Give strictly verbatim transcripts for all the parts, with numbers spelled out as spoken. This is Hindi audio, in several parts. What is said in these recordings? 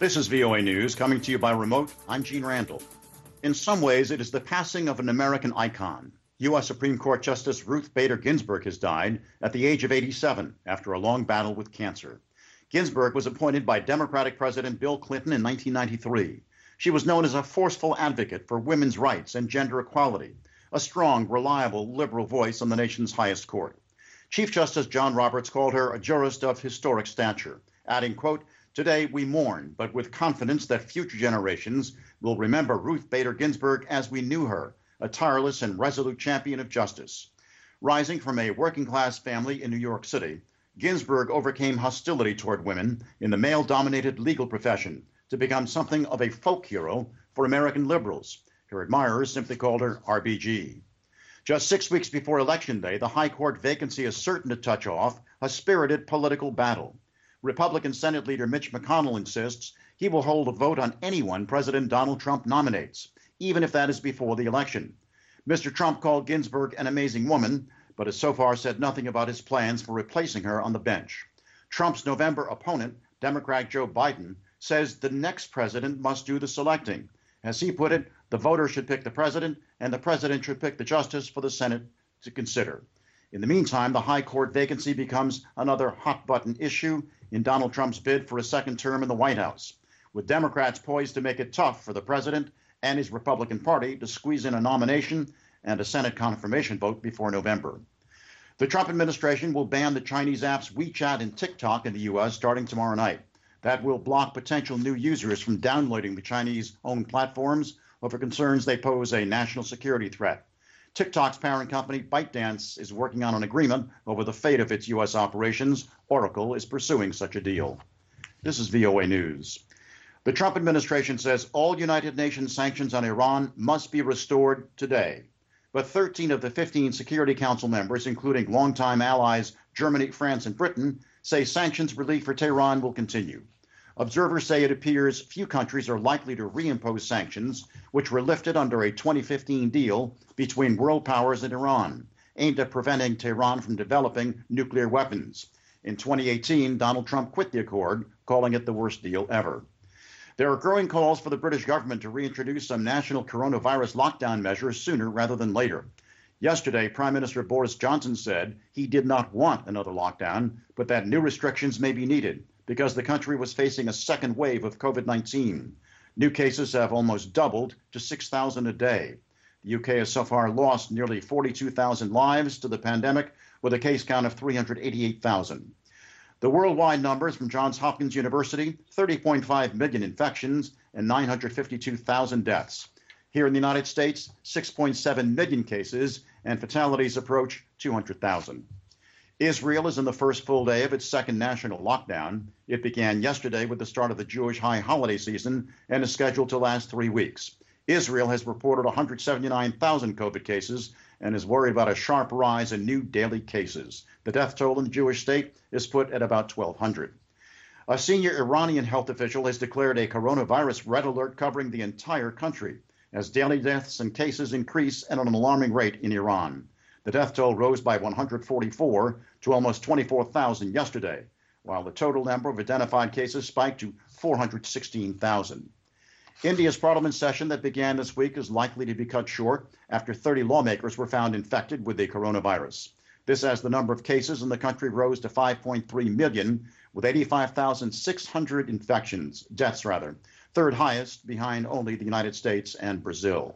This is V O A News, coming to you by remote. I'm Gene Randall. In some ways, it is the passing of an American icon. U S Supreme Court Justice Ruth Bader Ginsburg has died at the age of eighty-seven after a long battle with cancer. Ginsburg was appointed by Democratic President Bill Clinton in nineteen ninety-three. She was known as a forceful advocate for women's rights and gender equality, a strong, reliable, liberal voice on the nation's highest court. Chief Justice John Roberts called her a jurist of historic stature, adding, quote, "Today we mourn, but with confidence that future generations will remember Ruth Bader Ginsburg as we knew her, a tireless and resolute champion of justice." Rising from a working-class family in New York City, Ginsburg overcame hostility toward women in the male-dominated legal profession to become something of a folk hero for American liberals. Her admirers simply called her R B G. Just six weeks before Election Day, the High Court vacancy is certain to touch off a spirited political battle. Republican Senate Leader Mitch McConnell insists he will hold a vote on anyone President Donald Trump nominates, even if that is before the election. Mister Trump called Ginsburg an amazing woman, but has so far said nothing about his plans for replacing her on the bench. Trump's November opponent, Democrat Joe Biden, says the next president must do the selecting. As he put it, the voters should pick the president, and the president should pick the justice for the Senate to consider. In the meantime, the High Court vacancy becomes another hot-button issue in Donald Trump's bid for a second term in the White House, with Democrats poised to make it tough for the president and his Republican Party to squeeze in a nomination and a Senate confirmation vote before November. The Trump administration will ban the Chinese apps WeChat and TikTok in the U S starting tomorrow night. That will block potential new users from downloading the Chinese-owned platforms over concerns they pose a national security threat. TikTok's parent company, ByteDance, is working on an agreement over the fate of its U S operations. Oracle is pursuing such a deal. This is V O A News. The Trump administration says all United Nations sanctions on Iran must be restored today. But thirteen of the fifteen Security Council members, including longtime allies Germany, France, and Britain, say sanctions relief for Tehran will continue. Observers say it appears few countries are likely to reimpose sanctions, which were lifted under a twenty fifteen deal between world powers and Iran, aimed at preventing Tehran from developing nuclear weapons. In twenty eighteen, Donald Trump quit the accord, calling it the worst deal ever. There are growing calls for the British government to reintroduce some national coronavirus lockdown measures sooner rather than later. Yesterday, Prime Minister Boris Johnson said he did not want another lockdown, but that new restrictions may be needed because the country was facing a second wave of COVID nineteen. New cases have almost doubled to six thousand a day. The U K has so far lost nearly forty-two thousand lives to the pandemic, with a case count of three hundred eighty-eight thousand. The worldwide numbers from Johns Hopkins University, thirty point five million infections and nine hundred fifty-two thousand deaths. Here in the United States, six point seven million cases and fatalities approach two hundred thousand. Israel is in the first full day of its second national lockdown. It began yesterday with the start of the Jewish high holiday season and is scheduled to last three weeks. Israel has reported one hundred seventy-nine thousand COVID cases and is worried about a sharp rise in new daily cases. The death toll in the Jewish state is put at about twelve hundred. A senior Iranian health official has declared a coronavirus red alert covering the entire country as daily deaths and cases increase at an alarming rate in Iran. The death toll rose by one hundred forty-four to almost twenty-four thousand yesterday, while the total number of identified cases spiked to four hundred sixteen thousand. India's parliament session that began this week is likely to be cut short after thirty lawmakers were found infected with the coronavirus. This as the number of cases in the country rose to five point three million, with eighty-five thousand six hundred infections, deaths rather, third highest behind only the United States and Brazil.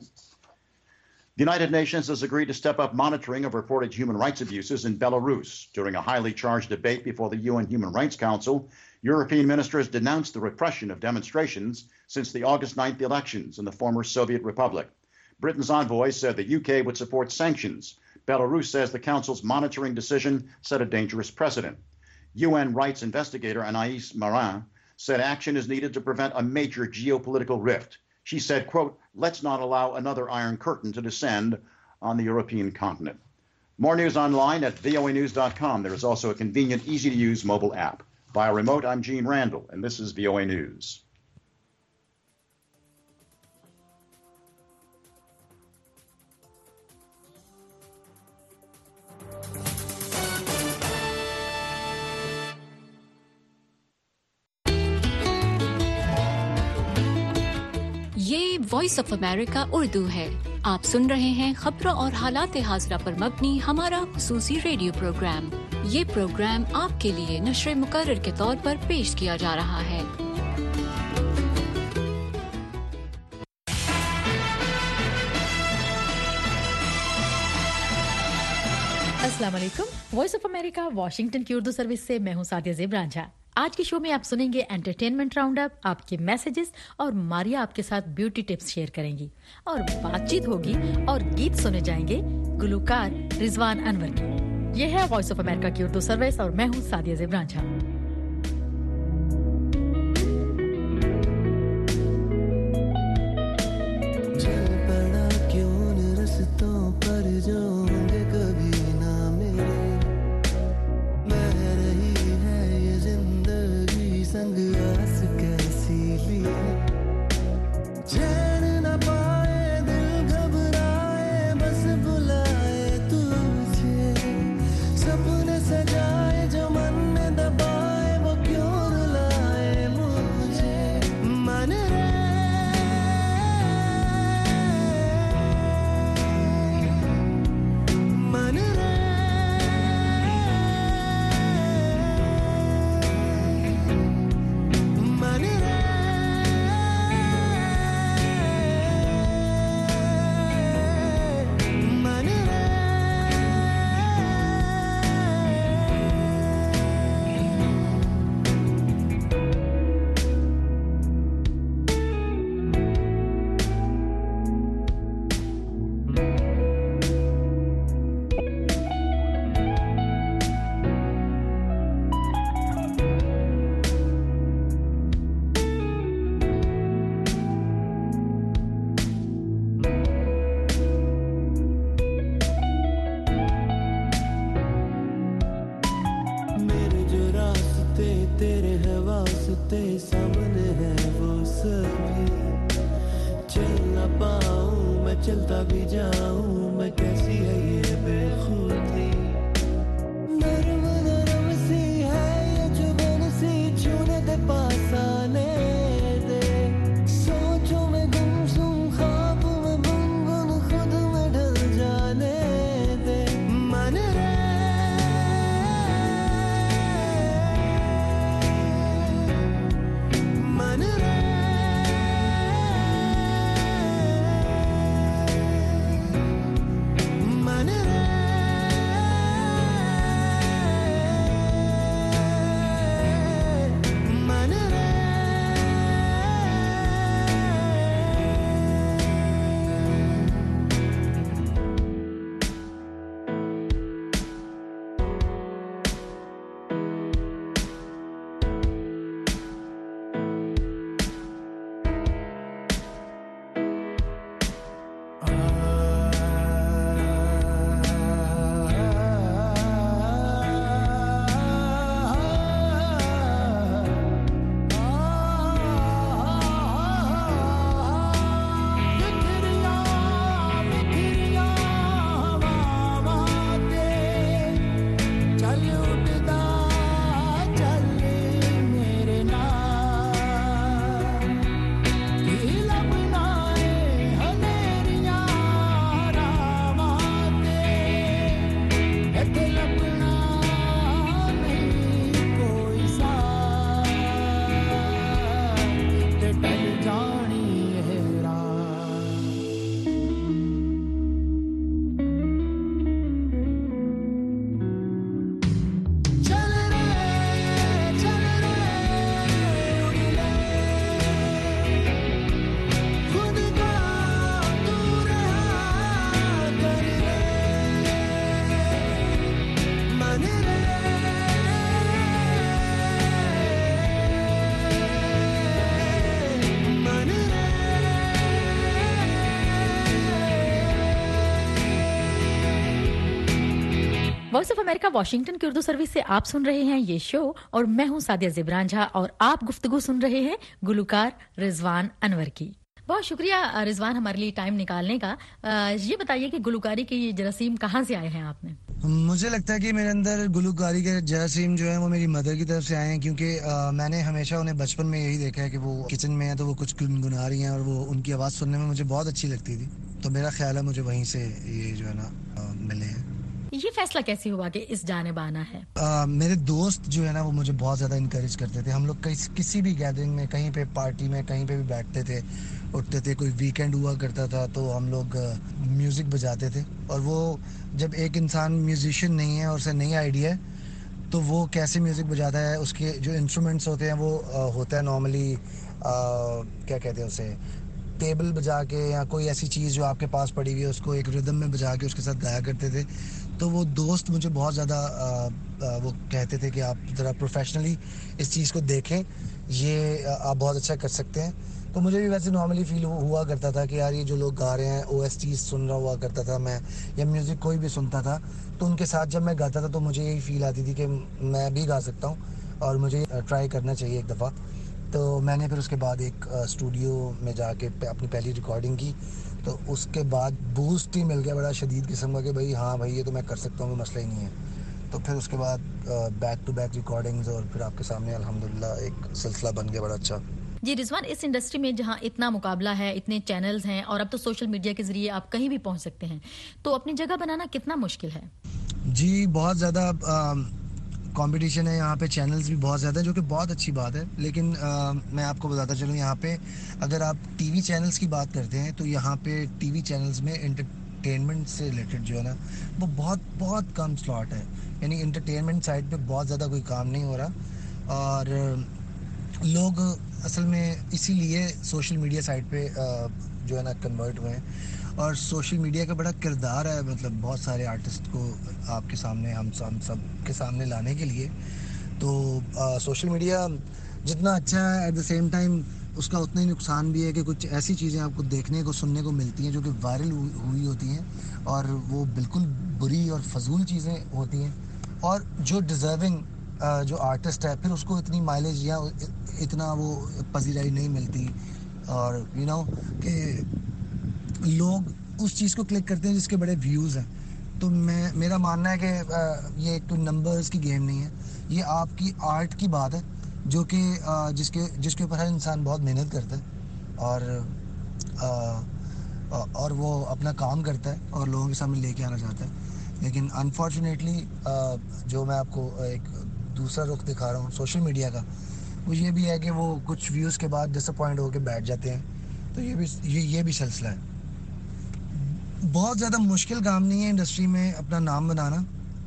The United Nations has agreed to step up monitoring of reported human rights abuses in Belarus. During a highly charged debate before the U N Human Rights Council, European ministers denounced the repression of demonstrations since the August ninth elections in the former Soviet Republic. Britain's envoy said the U K would support sanctions. Belarus says the Council's monitoring decision set a dangerous precedent. U N rights investigator Anais Marin said action is needed to prevent a major geopolitical rift. She said, quote, "Let's not allow another Iron Curtain to descend on the European continent." More news online at V O A news dot com. There is also a convenient, easy-to-use mobile app. Via remote, I'm Gene Randall, and this is V O A News. Voice of America Urdu है। आप सुन रहे हैं खबरों और हालात हाज़िरा पर मबनी हमारा खुसूसी रेडियो प्रोग्राम। ये प्रोग्राम आपके लिए नश्रे मुकर्रर के तौर पर पेश किया जा रहा है। अस्सलाम वालेकुम। वॉइस ऑफ अमेरिका वाशिंगटन की उर्दू सर्विस से मैं हूं सादिया ज़ेब रांझा। आज के शो में आप सुनेंगे एंटरटेनमेंट राउंड अप, आपके मैसेजेस और मारिया आपके साथ ब्यूटी टिप्स शेयर करेंगी और बातचीत होगी और गीत सुने जाएंगे गुलूकार रिजवान अनवर की। ये है वॉइस ऑफ अमेरिका की उर्दू सर्विस और मैं हूं Sadia Zeb Ranjha. Voice of America Washington की उर्दू सर्विस से आप सुन रहे हैं ये शो और मैं हूं सादिया ज़ेब रांझा और आप गुफ्तगू सुन रहे हैं गुलूकार रिजवान अनवर की। बहुत शुक्रिया रिजवान हमारे लिए टाइम निकालने का। ये बताइए कि गुलूकारी की ये जरासीम कहाँ से आए हैं आपने? मुझे लगता है कि मेरे अंदर गुलूकारी के जरासीम जो है वो मेरी मदर की तरफ से आए हैं, क्योंकि आ, मैंने हमेशा उन्हें बचपन में यही देखा है कि वो किचन में है तो वो कुछ गुनगुना रही हैं और वो उनकी आवाज़ सुनने में मुझे बहुत अच्छी लगती थी। तो मेरा ख्याल है मुझे वहीं से ये जो है ना आ, मिले हैं। ये फैसला कैसे हुआ कि इस जानिब आना है? आ, मेरे दोस्त जो है ना वो मुझे बहुत ज़्यादा इनकरेज करते थे। हम लोग किस, किसी भी गैदरिंग में, कहीं पे पार्टी में, कहीं पे भी बैठते थे, उठते थे, कोई वीकेंड हुआ करता था तो हम लोग म्यूज़िक बजाते थे। और वो जब एक इंसान म्यूजिशियन नहीं है और उसे नई आइडिया है तो वो कैसे म्यूज़िक बजाता है, उसके जो इंस्ट्रूमेंट्स होते हैं वो आ, होता है नॉर्मली क्या कहते हैं उसे, टेबल बजा के या कोई ऐसी चीज़ जो आपके पास पड़ी हुई है उसको एक रिदम में बजा के उसके साथ गाया करते थे। तो वो दोस्त मुझे बहुत ज़्यादा वो कहते थे कि आप ज़रा प्रोफेशनली इस चीज़ को देखें, ये आप बहुत अच्छा कर सकते हैं। तो मुझे भी वैसे नॉर्मली फील हुआ करता था कि यार ये जो लोग गा रहे हैं, ओ एस टी सुन रहा हुआ करता था मैं, या म्यूज़िक कोई भी सुनता था तो उनके साथ जब मैं गाता था तो मुझे यही फील आती थी कि मैं भी गा सकता हूँ और मुझे ट्राई करना चाहिए एक दफ़ा। तो मैंने फिर उसके बाद एक स्टूडियो में जाके अपनी पहली रिकॉर्डिंग की, तो उसके बाद बूस्ट ही मिल गया बड़ा शदीद किस्म का कि भाई हाँ भाई ये तो मैं कर सकता हूँ, कोई मसला ही नहीं है। तो फिर उसके बाद बैक टू बैक रिकॉर्डिंग्स और फिर आपके सामने अल्हम्दुलिल्लाह एक सिलसिला बन गया बड़ा अच्छा। जी रिजवान, इस इंडस्ट्री में जहाँ इतना मुकाबला है, इतने चैनल्स हैं और अब तो सोशल मीडिया के जरिए आप कहीं भी पहुँच सकते हैं, तो अपनी जगह बनाना कितना मुश्किल है? जी बहुत ज़्यादा कंपटीशन है यहाँ पे, चैनल्स भी बहुत ज़्यादा है जो कि बहुत अच्छी बात है। लेकिन आ, मैं आपको बताता चलूँ यहाँ पे अगर आप टीवी चैनल्स की बात करते हैं तो यहाँ पे टीवी चैनल्स में एंटरटेनमेंट से रिलेटेड जो है ना वो बहुत बहुत कम स्लॉट है, यानी एंटरटेनमेंट साइड पे बहुत ज़्यादा कोई काम नहीं हो रहा। और लोग असल में इसीलिए सोशल मीडिया साइड पे जो है ना कन्वर्ट हुए हैं। और सोशल मीडिया का बड़ा किरदार है, मतलब बहुत सारे आर्टिस्ट को आपके सामने, हम हम सब के सामने लाने के लिए। तो आ, सोशल मीडिया जितना अच्छा है एट द सेम टाइम उसका उतना ही नुकसान भी है कि कुछ ऐसी चीज़ें आपको देखने को सुनने को मिलती हैं जो कि वायरल हुई होती हैं और वो बिल्कुल बुरी और फजूल चीज़ें होती हैं। और जो डिज़र्विंग जो आर्टिस्ट है फिर उसको इतनी माइलेज या इतना वो पजीराई नहीं मिलती। और यू नो कि लोग उस चीज़ को क्लिक करते हैं जिसके बड़े व्यूज़ हैं। तो मैं मेरा मानना है कि ये एक तो नंबर्स की गेम नहीं है, ये आपकी आर्ट की बात है जो कि जिसके जिसके ऊपर हर इंसान बहुत मेहनत करता है और आ, और वो अपना काम करता है और लोगों के सामने लेके आना चाहता है। लेकिन अनफॉर्चुनेटली जो मैं आपको एक दूसरा रुख दिखा रहा हूँ सोशल मीडिया का, वो ये भी है कि वो कुछ व्यूज़ के बाद डिसअपॉइंट होकर बैठ जाते हैं। तो ये भी ये ये भी सिलसिला है। बहुत ज़्यादा मुश्किल काम नहीं है इंडस्ट्री में अपना नाम बनाना,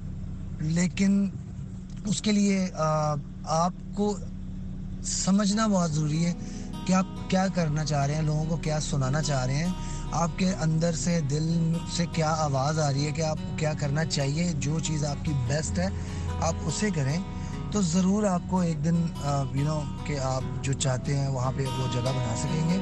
लेकिन उसके लिए आ, आपको समझना बहुत ज़रूरी है कि आप क्या करना चाह रहे हैं, लोगों को क्या सुनाना चाह रहे हैं, आपके अंदर से दिल से क्या आवाज़ आ रही है कि आपको क्या करना चाहिए। जो चीज़ आपकी बेस्ट है आप उसे करें तो ज़रूर आपको एक दिन यू नो कि आप जो चाहते हैं वहाँ पे वो जगह बना सकेंगे।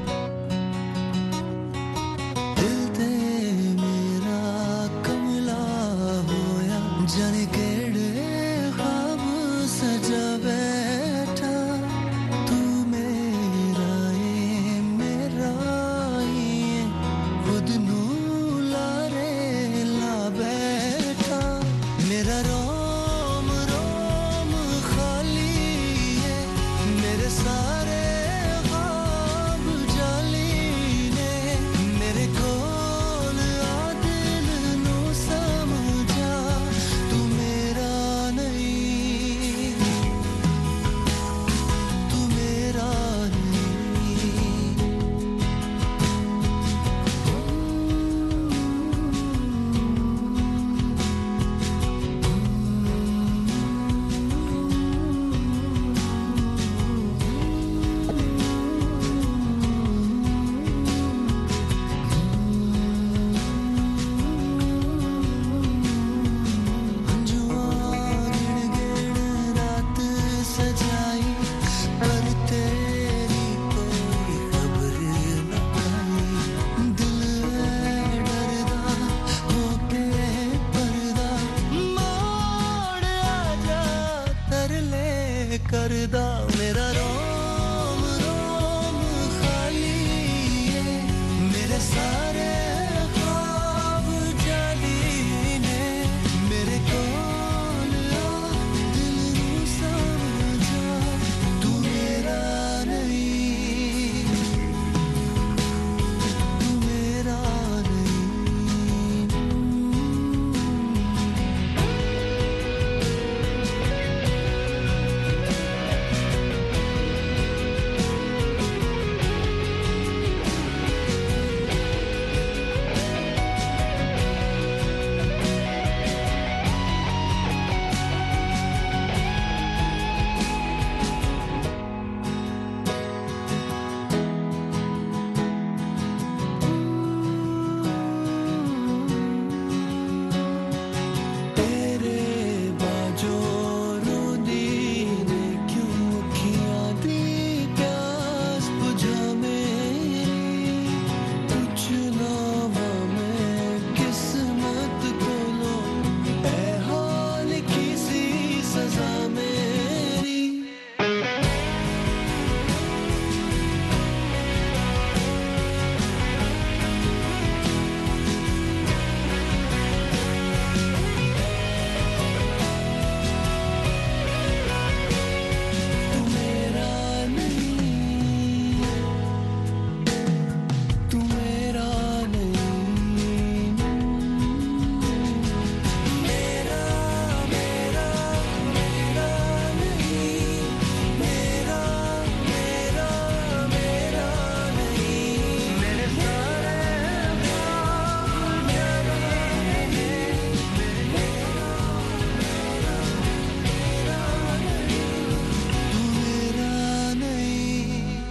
दिल ते मेरा कमला होया जाने केड़े ख्वाब सजा बैठा, तू मेरा ए मेरा ए खुद नू लारे ला बैठा। मेरा रोम रोम खाली है, मेरे सारे ख्वाब जाली ने, मेरे कोल आ दिल नू समझा, तू मेरा नहीं, तू मेरा नहीं। रात सजाई पर तेरी कोई खबर न आई, दिल डरदा होके पर्दा मोड़ आजा तरले करदा। मेरा रोम रोम खाली है, मेरे सारे ख्वाब जाली ने, मेरे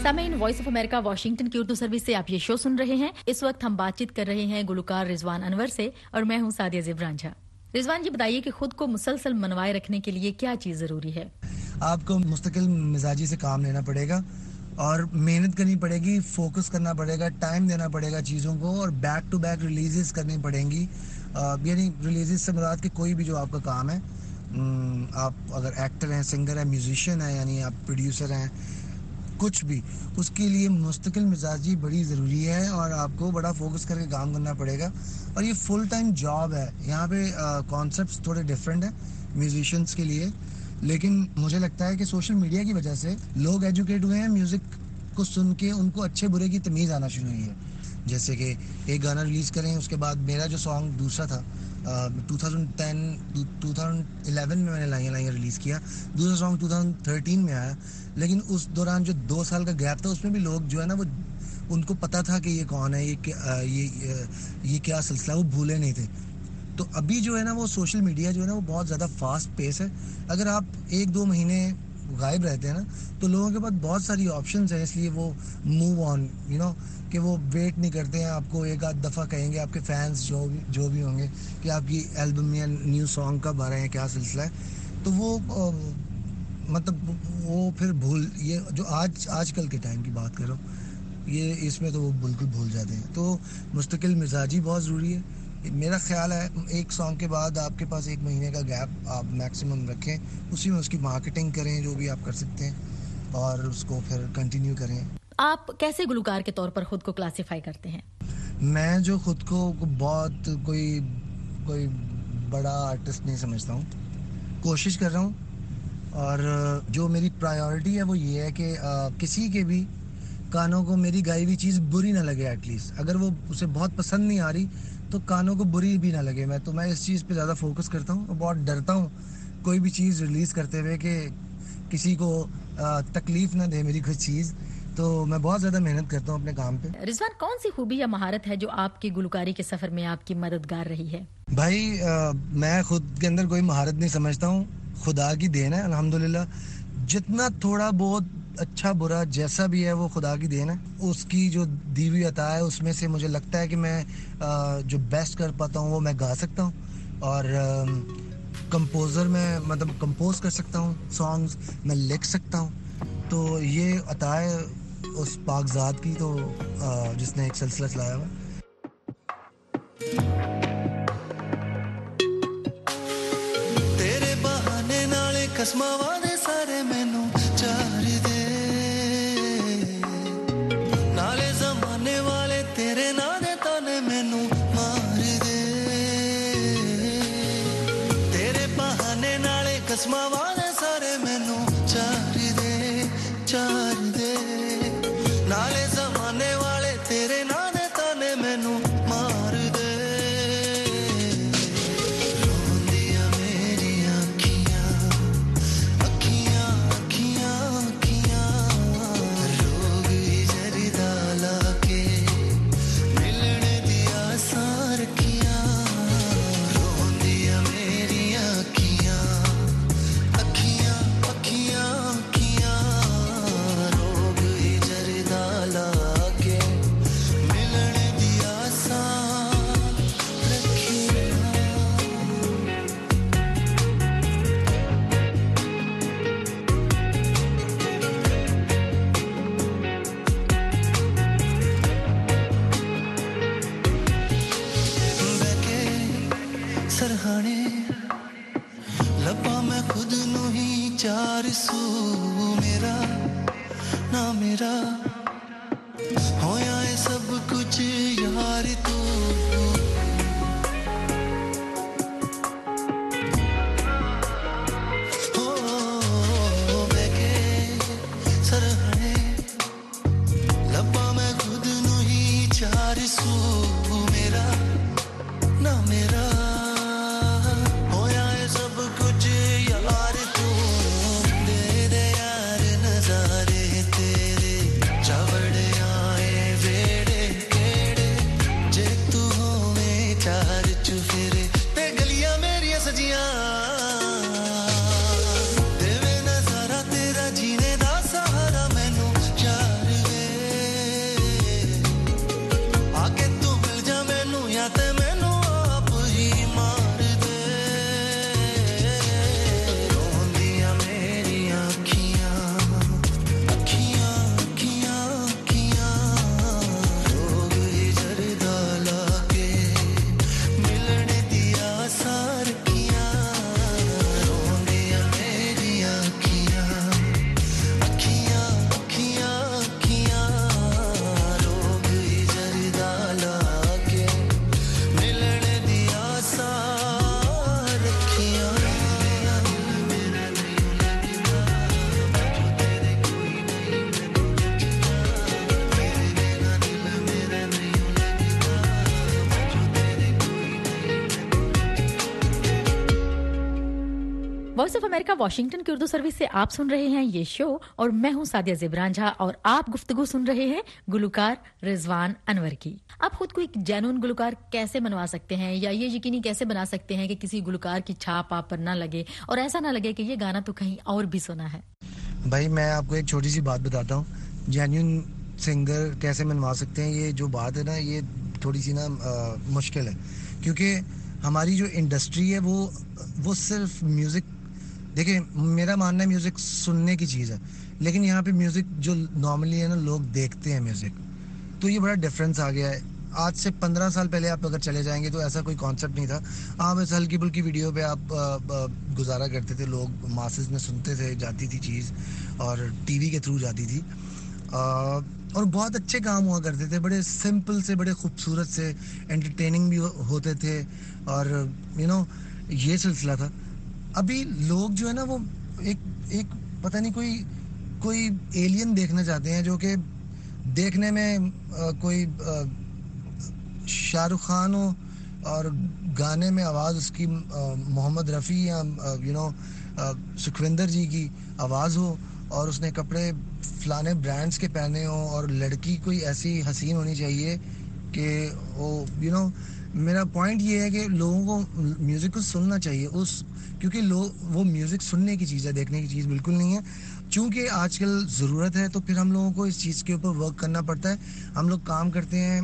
सामीन, वॉइस ऑफ अमेरिका वाशिंगटन की उर्दू सर्विस से आप ये शो सुन रहे हैं। इस वक्त हम बातचीत कर रहे हैं गुलकार रिजवान अनवर से और मैं हूं सादिया ज़ेब रांझा। रिजवान जी, बताइए कि खुद को मुसलसल मनवाए रखने के लिए क्या चीज जरूरी है? आपको मुस्तकिल मिजाजी से काम लेना पड़ेगा और मेहनत करनी पड़ेगी, फोकस करना पड़ेगा, टाइम देना पड़ेगा चीज़ों को, और बैक टू बैक रिलीजेस करनी पड़ेंगी। यानी रिलीजेस से मुराद कि कोई भी जो आपका काम है, आप अगर एक्टर हैं, सिंगर हैं, म्यूजिशियन हैं, यानी आप प्रोड्यूसर हैं, कुछ भी, उसके लिए मुस्तकिल मिजाजी बड़ी ज़रूरी है और आपको बड़ा फोकस करके काम करना पड़ेगा। और ये फुल टाइम जॉब है। यहाँ पे कॉन्सेप्ट्स थोड़े डिफरेंट हैं म्यूजिशियंस के लिए, लेकिन मुझे लगता है कि सोशल मीडिया की वजह से लोग एजुकेट हुए हैं, म्यूज़िक को सुन के उनको अच्छे बुरे की तमीज़ आना शुरू हुई है। जैसे कि एक गाना रिलीज़ करें, उसके बाद मेरा जो सॉन्ग दूसरा था two thousand ten two thousand eleven में मैंने लाइयाँ लाइयाँ रिलीज़ किया, दूसरा सॉन्ग टू थाउजेंड थर्टीन में आया, लेकिन उस दौरान जो दो साल का गैप था उसमें भी लोग जो है ना, वो उनको पता था कि ये कौन है, ये क्या ये, ये ये क्या सिलसिला, वो भूले नहीं थे। तो अभी जो है ना, वो सोशल मीडिया जो है ना, वो बहुत ज़्यादा फास्ट पेस है। अगर आप एक दो महीने गायब रहते हैं ना, तो लोगों के पास बहुत सारी ऑप्शंस हैं, इसलिए वो मूव ऑन, यू नो, कि वो वेट नहीं करते हैं। आपको एक आध दफ़ा कहेंगे आपके फैंस जो भी जो भी होंगे कि आपकी एल्बम या न्यू सॉन्ग कब आ रहे हैं, क्या सिलसिला है, तो वो आ, मतलब वो फिर भूल, ये जो आज आजकल के टाइम की बात करो, ये इसमें तो वो बिल्कुल भूल जाते हैं। तो मुस्तकिल मिजाजी बहुत ज़रूरी है। मेरा ख्याल है एक सॉन्ग के बाद आपके पास एक महीने का गैप आप मैक्सिमम रखें, उसी में उसकी मार्केटिंग करें, जो भी आप कर सकते हैं, और उसको फिर कंटिन्यू करें। आप कैसे गुलकार के तौर पर खुद को क्लासिफाई करते हैं? मैं जो खुद को बहुत कोई कोई बड़ा आर्टिस्ट नहीं समझता हूँ, कोशिश कर रहा हूँ, और जो मेरी प्रायोरिटी है वो ये है कि किसी के भी कानों को मेरी गाई हुई चीज़ बुरी ना लगे। एटलीस्ट अगर वो उसे बहुत पसंद नहीं आ रही तो कानों को बुरी भी ना लगे। मैं तो मैं इस चीज़ पे ज़्यादा फोकस करता हूँ और बहुत डरता हूँ कोई भी चीज़ रिलीज़ करते हुए कि किसी को तकलीफ़ ना दे मेरी कोई चीज़। तो मैं बहुत ज़्यादा मेहनत करता हूँ अपने काम पे। रिजवान, कौन सी खूबी या महारत है जो आपकी गुलकारी के सफ़र में आपकी मददगार रही है? भाई आ, मैं खुद के अंदर कोई महारत नहीं समझता हूँ, खुदा की देन है अल्हम्दुलिल्लाह। जितना थोड़ा बहुत अच्छा बुरा जैसा भी है वो खुदा की देन है, उसकी जो दी हुई अता है उसमें से मुझे लगता है कि मैं आ, जो बेस्ट कर पाता हूँ वो मैं गा सकता हूँ, और कंपोज़र में मतलब कंपोज कर सकता हूँ, सॉन्ग्स मैं लिख सकता हूँ। तो ये अता है उस पाकज़ात की, तो आ, जिसने एक सिलसिला चलाया हुआ। तेरे बहाने नाले कसमां वादे सारे मैनू चार दे, नाले ज़माने वाले तेरे ना दे ताने मैनू मार दे। तेरे बहाने नाले कसमां वादे सारे मैनू चार दे चार दे, नाले ज़माने वाले तेरे ना दे ताने मैनू मार दे। रोंदियां मेरियां अखियां अखियां अखियां अखियां, रोग जरदा लाके मिलने दी आसां रखियां। रोंदियां मेरियां अखियां अखियां अखियां अखियां, रोग जरदा लाके मिलने दी आसां रखियां। बैके सरहाने लब्बा मैं खुद नू ही चार सू, मेरा ना मेरा होया है सब कुछ यार तू। हो बैके सरहाने लब्बा मैं खुद नू ही चार सू, मेरा ना मेरा होया है सब कुछ यार तू। दे दे यार नजारे तेरे वॉइस ऑफ अमेरिका वाशिंगटन की उर्दू सर्विस से आप सुन रहे हैं ये शो और मैं हूं सादिया ज़ेब रांझा और आप गुफ्तगू सुन रहे हैं गुलकार रिजवान अनवर की। आप खुद को एक जेन्युइन गुलकार कैसे बनवा सकते हैं या ये यकीनी कैसे बना सकते हैं कि किसी गुलकार की छाप आप पर ना लगे और ऐसा ना लगे कि ये गाना तो कहीं और भी सुना है? भाई मैं आपको एक छोटी सी बात बताता हूँ, जेन्युइन सिंगर कैसे मनवा सकते हैं। ये जो बात है ना, ये थोड़ी सी ना मुश्किल है, क्योंकि हमारी जो इंडस्ट्री है वो वो सिर्फ म्यूज़िक, देखिए मेरा मानना है म्यूज़िक सुनने की चीज़ है, लेकिन यहाँ पे म्यूज़िक जो नॉर्मली है ना लोग देखते हैं म्यूज़िक, तो ये बड़ा डिफरेंस आ गया है। आज से पंद्रह साल पहले आप अगर चले जाएंगे तो ऐसा कोई कॉन्सेप्ट नहीं था। आप इस हल्की फुल्की वीडियो पे आप आ, आ, गुजारा करते थे, लोग मासेस में सुनते थे, जाती थी चीज़ और टीवी के थ्रू जाती थी आ, और बहुत अच्छे काम हुआ करते थे, बड़े सिंपल से, बड़े खूबसूरत से, एंटरटेनिंग भी होते थे और यू नो ये सिलसिला था। अभी लोग जो है ना वो एक एक पता नहीं कोई कोई एलियन देखना चाहते हैं, जो कि देखने में आ, कोई शाहरुख खान हो और गाने में आवाज़ उसकी मोहम्मद रफ़ी या यू नो सुखविंदर जी की आवाज़ हो और उसने कपड़े फलाने ब्रांड्स के पहने हो और लड़की कोई ऐसी हसीन होनी चाहिए कि वो यू नो मेरा पॉइंट ये है कि लोगों को म्यूज़िक को सुनना चाहिए उस, क्योंकि लोग वो म्यूज़िक सुनने की चीज़ है, देखने की चीज़ बिल्कुल नहीं है। चूँकि आजकल ज़रूरत है तो फिर हम लोगों को इस चीज़ के ऊपर वर्क करना पड़ता है। हम लोग काम करते हैं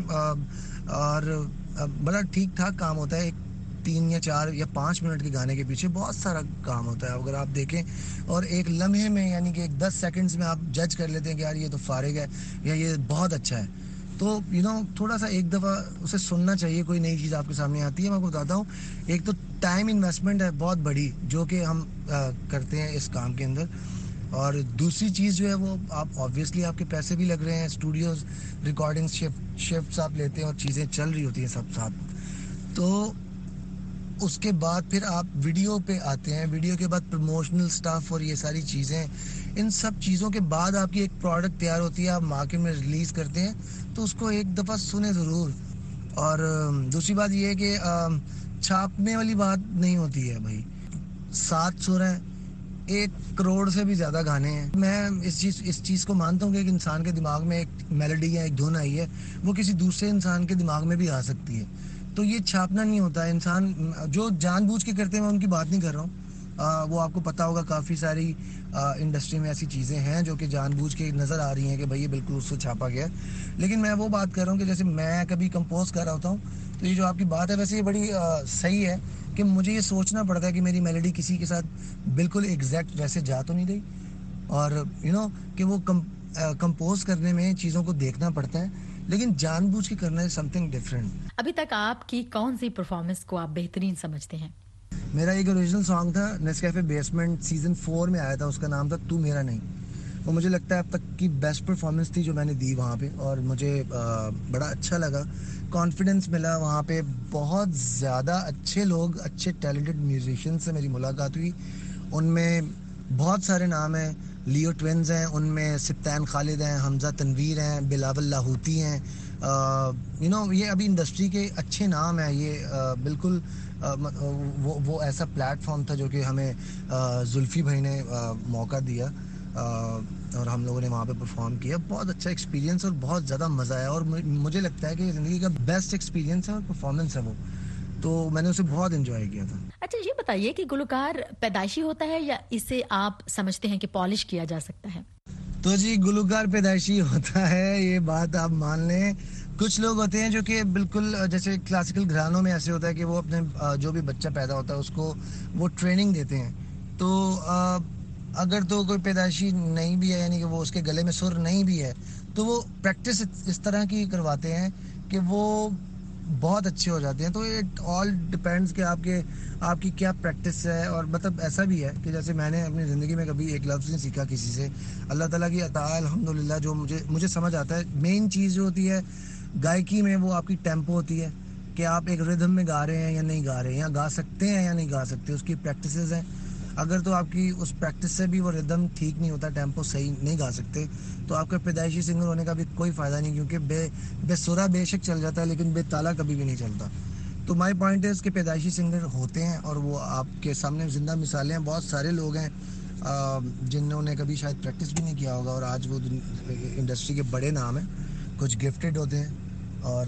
और बड़ा ठीक ठाक काम होता है, एक तीन या चार या पाँच मिनट के गाने के पीछे बहुत सारा काम होता है अगर आप देखें, और एक लम्हे में यानी कि एक दस सेकंड्स में आप जज कर लेते हैं कि यार ये तो फारिग है या ये बहुत अच्छा है। तो यू नो थोड़ा सा एक दफ़ा उसे सुनना चाहिए, कोई नई चीज़ आपके सामने आती है। मैं आपको बताता हूँ, एक तो टाइम इन्वेस्टमेंट है बहुत बड़ी जो कि हम आ, करते हैं इस काम के अंदर, और दूसरी चीज़ जो है वो आप ऑब्वियसली आपके पैसे भी लग रहे हैं, स्टूडियोज़ रिकॉर्डिंग शिफ्ट शिफ्ट्स आप लेते हैं और चीज़ें चल रही होती हैं सब साथ। तो उसके बाद फिर आप वीडियो पे आते हैं, वीडियो के बाद प्रमोशनल स्टाफ और ये सारी चीज़ें, इन सब चीज़ों के बाद आपकी एक प्रोडक्ट तैयार होती है, आप मार्केट में रिलीज़ करते हैं, तो उसको एक दफ़ा सुने ज़रूर। और दूसरी बात ये है कि छापने वाली बात नहीं होती है भाई, सात सुर हैं, एक करोड़ से भी ज़्यादा गाने हैं। मैं इस चीज़ इस चीज़ को मानता हूँ कि एक इंसान के दिमाग में एक मेलोडी या एक धुन आई है, वो किसी दूसरे इंसान के दिमाग में भी आ सकती है, तो ये छापना नहीं होता है। इंसान जो जानबूझ के करते हैं, मैं उनकी बात नहीं कर रहा हूँ, आ, वो आपको पता होगा काफ़ी सारी आ, इंडस्ट्री में ऐसी चीज़ें हैं जो कि जानबूझ के नज़र आ रही हैं कि भाई ये बिल्कुल उससे छापा गया है। लेकिन मैं वो बात कर रहा हूँ कि जैसे मैं कभी कंपोज कर रहा होता हूँ, तो ये जो आपकी बात है वैसे ये बड़ी आ, सही है कि मुझे ये सोचना पड़ता है कि मेरी मेलोडी किसी के साथ बिल्कुल एग्जैक्ट वैसे जा तो नहीं रही, और यू नो कि वो कंपोज करने में चीज़ों को देखना पड़ता है, लेकिन जानबूझ के करना है समथिंग डिफरेंट। अभी तक आपकी कौन सी परफॉर्मेंस को आप बेहतरीन समझते हैं? मेरा एक ओरिजिनल सॉन्ग था, नेस्कैफे बेसमेंट सीजन फोर में आया था, उसका नाम था तू मेरा नहीं। वो मुझे लगता है अब तक की बेस्ट परफॉर्मेंस थी जो मैंने दी वहाँ पे, और मुझे आ, बड़ा अच्छा लगा, कॉन्फिडेंस मिला वहाँ पे। बहुत ज़्यादा अच्छे लोग, अच्छे टैलेंटेड म्यूजिशियन से मेरी मुलाकात हुई, उनमें बहुत सारे नाम हैं, लियो ट्विंस हैं, उनमें सिप्तान खालिद हैं, हमजा तनवीर हैं, बिलावल लाहौती हैं, यू नो ये अभी इंडस्ट्री के अच्छे नाम हैं। ये आ, बिल्कुल आ, वो वो ऐसा प्लेटफॉर्म था जो कि हमें जुल्फ़ी भाई ने आ, मौका दिया, आ, और हम लोगों ने वहाँ पे परफॉर्म किया। बहुत अच्छा एक्सपीरियंस और बहुत ज़्यादा मज़ा आया, और मुझे लगता है कि ज़िंदगी का बेस्ट एक्सपीरियंस है और परफॉर्मेंस है वो, तो मैंने उसे बहुत एंजॉय किया था। अच्छा ये बताइए कि गुलकार पैदाइशी होता है या इसे आप समझते हैं कि पॉलिश किया जा सकता है? तो जी गुलकार पैदाइशी होता है, ये बात आप मान लें। कुछ लोग होते हैं जो कि बिल्कुल जैसे क्लासिकल घरानों में ऐसे होता है कि वो अपने जो भी बच्चा पैदा होता है उसको वो ट्रेनिंग देते हैं, तो अगर तो कोई पैदाइशी नहीं भी है, यानी कि वो उसके गले में सुर नहीं भी है, तो वो प्रैक्टिस इस तरह की करवाते हैं कि वो बहुत अच्छे हो जाते हैं। तो इट ऑल डिपेंड्स कि आपके आपकी क्या प्रैक्टिस है, और मतलब ऐसा भी है कि जैसे मैंने अपनी ज़िंदगी में कभी एक लफ्ज़ नहीं सीखा किसी से, अल्लाह ताला की अता है अल्हम्दुलिल्लाह। जो मुझे मुझे समझ आता है, मेन चीज़ जो होती है गायकी में वो आपकी टेम्पो होती है कि आप एक रिदम में गा रहे हैं या नहीं गा रहे हैं, या गा सकते हैं या नहीं गा सकते, उसकी प्रैक्टिसेस हैं। अगर तो आपकी उस प्रैक्टिस से भी वो रिदम ठीक नहीं होता, टेम्पो सही नहीं गा सकते, तो आपका पैदाइशी सिंगर होने का भी कोई फ़ायदा नहीं, क्योंकि बे बेसुरा बेशक चल जाता है लेकिन बेताला कभी भी नहीं चलता। तो माई पॉइंट है कि पैदाइशी सिंगर होते हैं और वो आपके सामने जिंदा मिसालें हैं। बहुत सारे लोग हैं जिन्होंने कभी शायद प्रैक्टिस भी नहीं किया होगा और आज वो इंडस्ट्री के बड़े नाम हैं। कुछ गिफ्टेड होते हैं और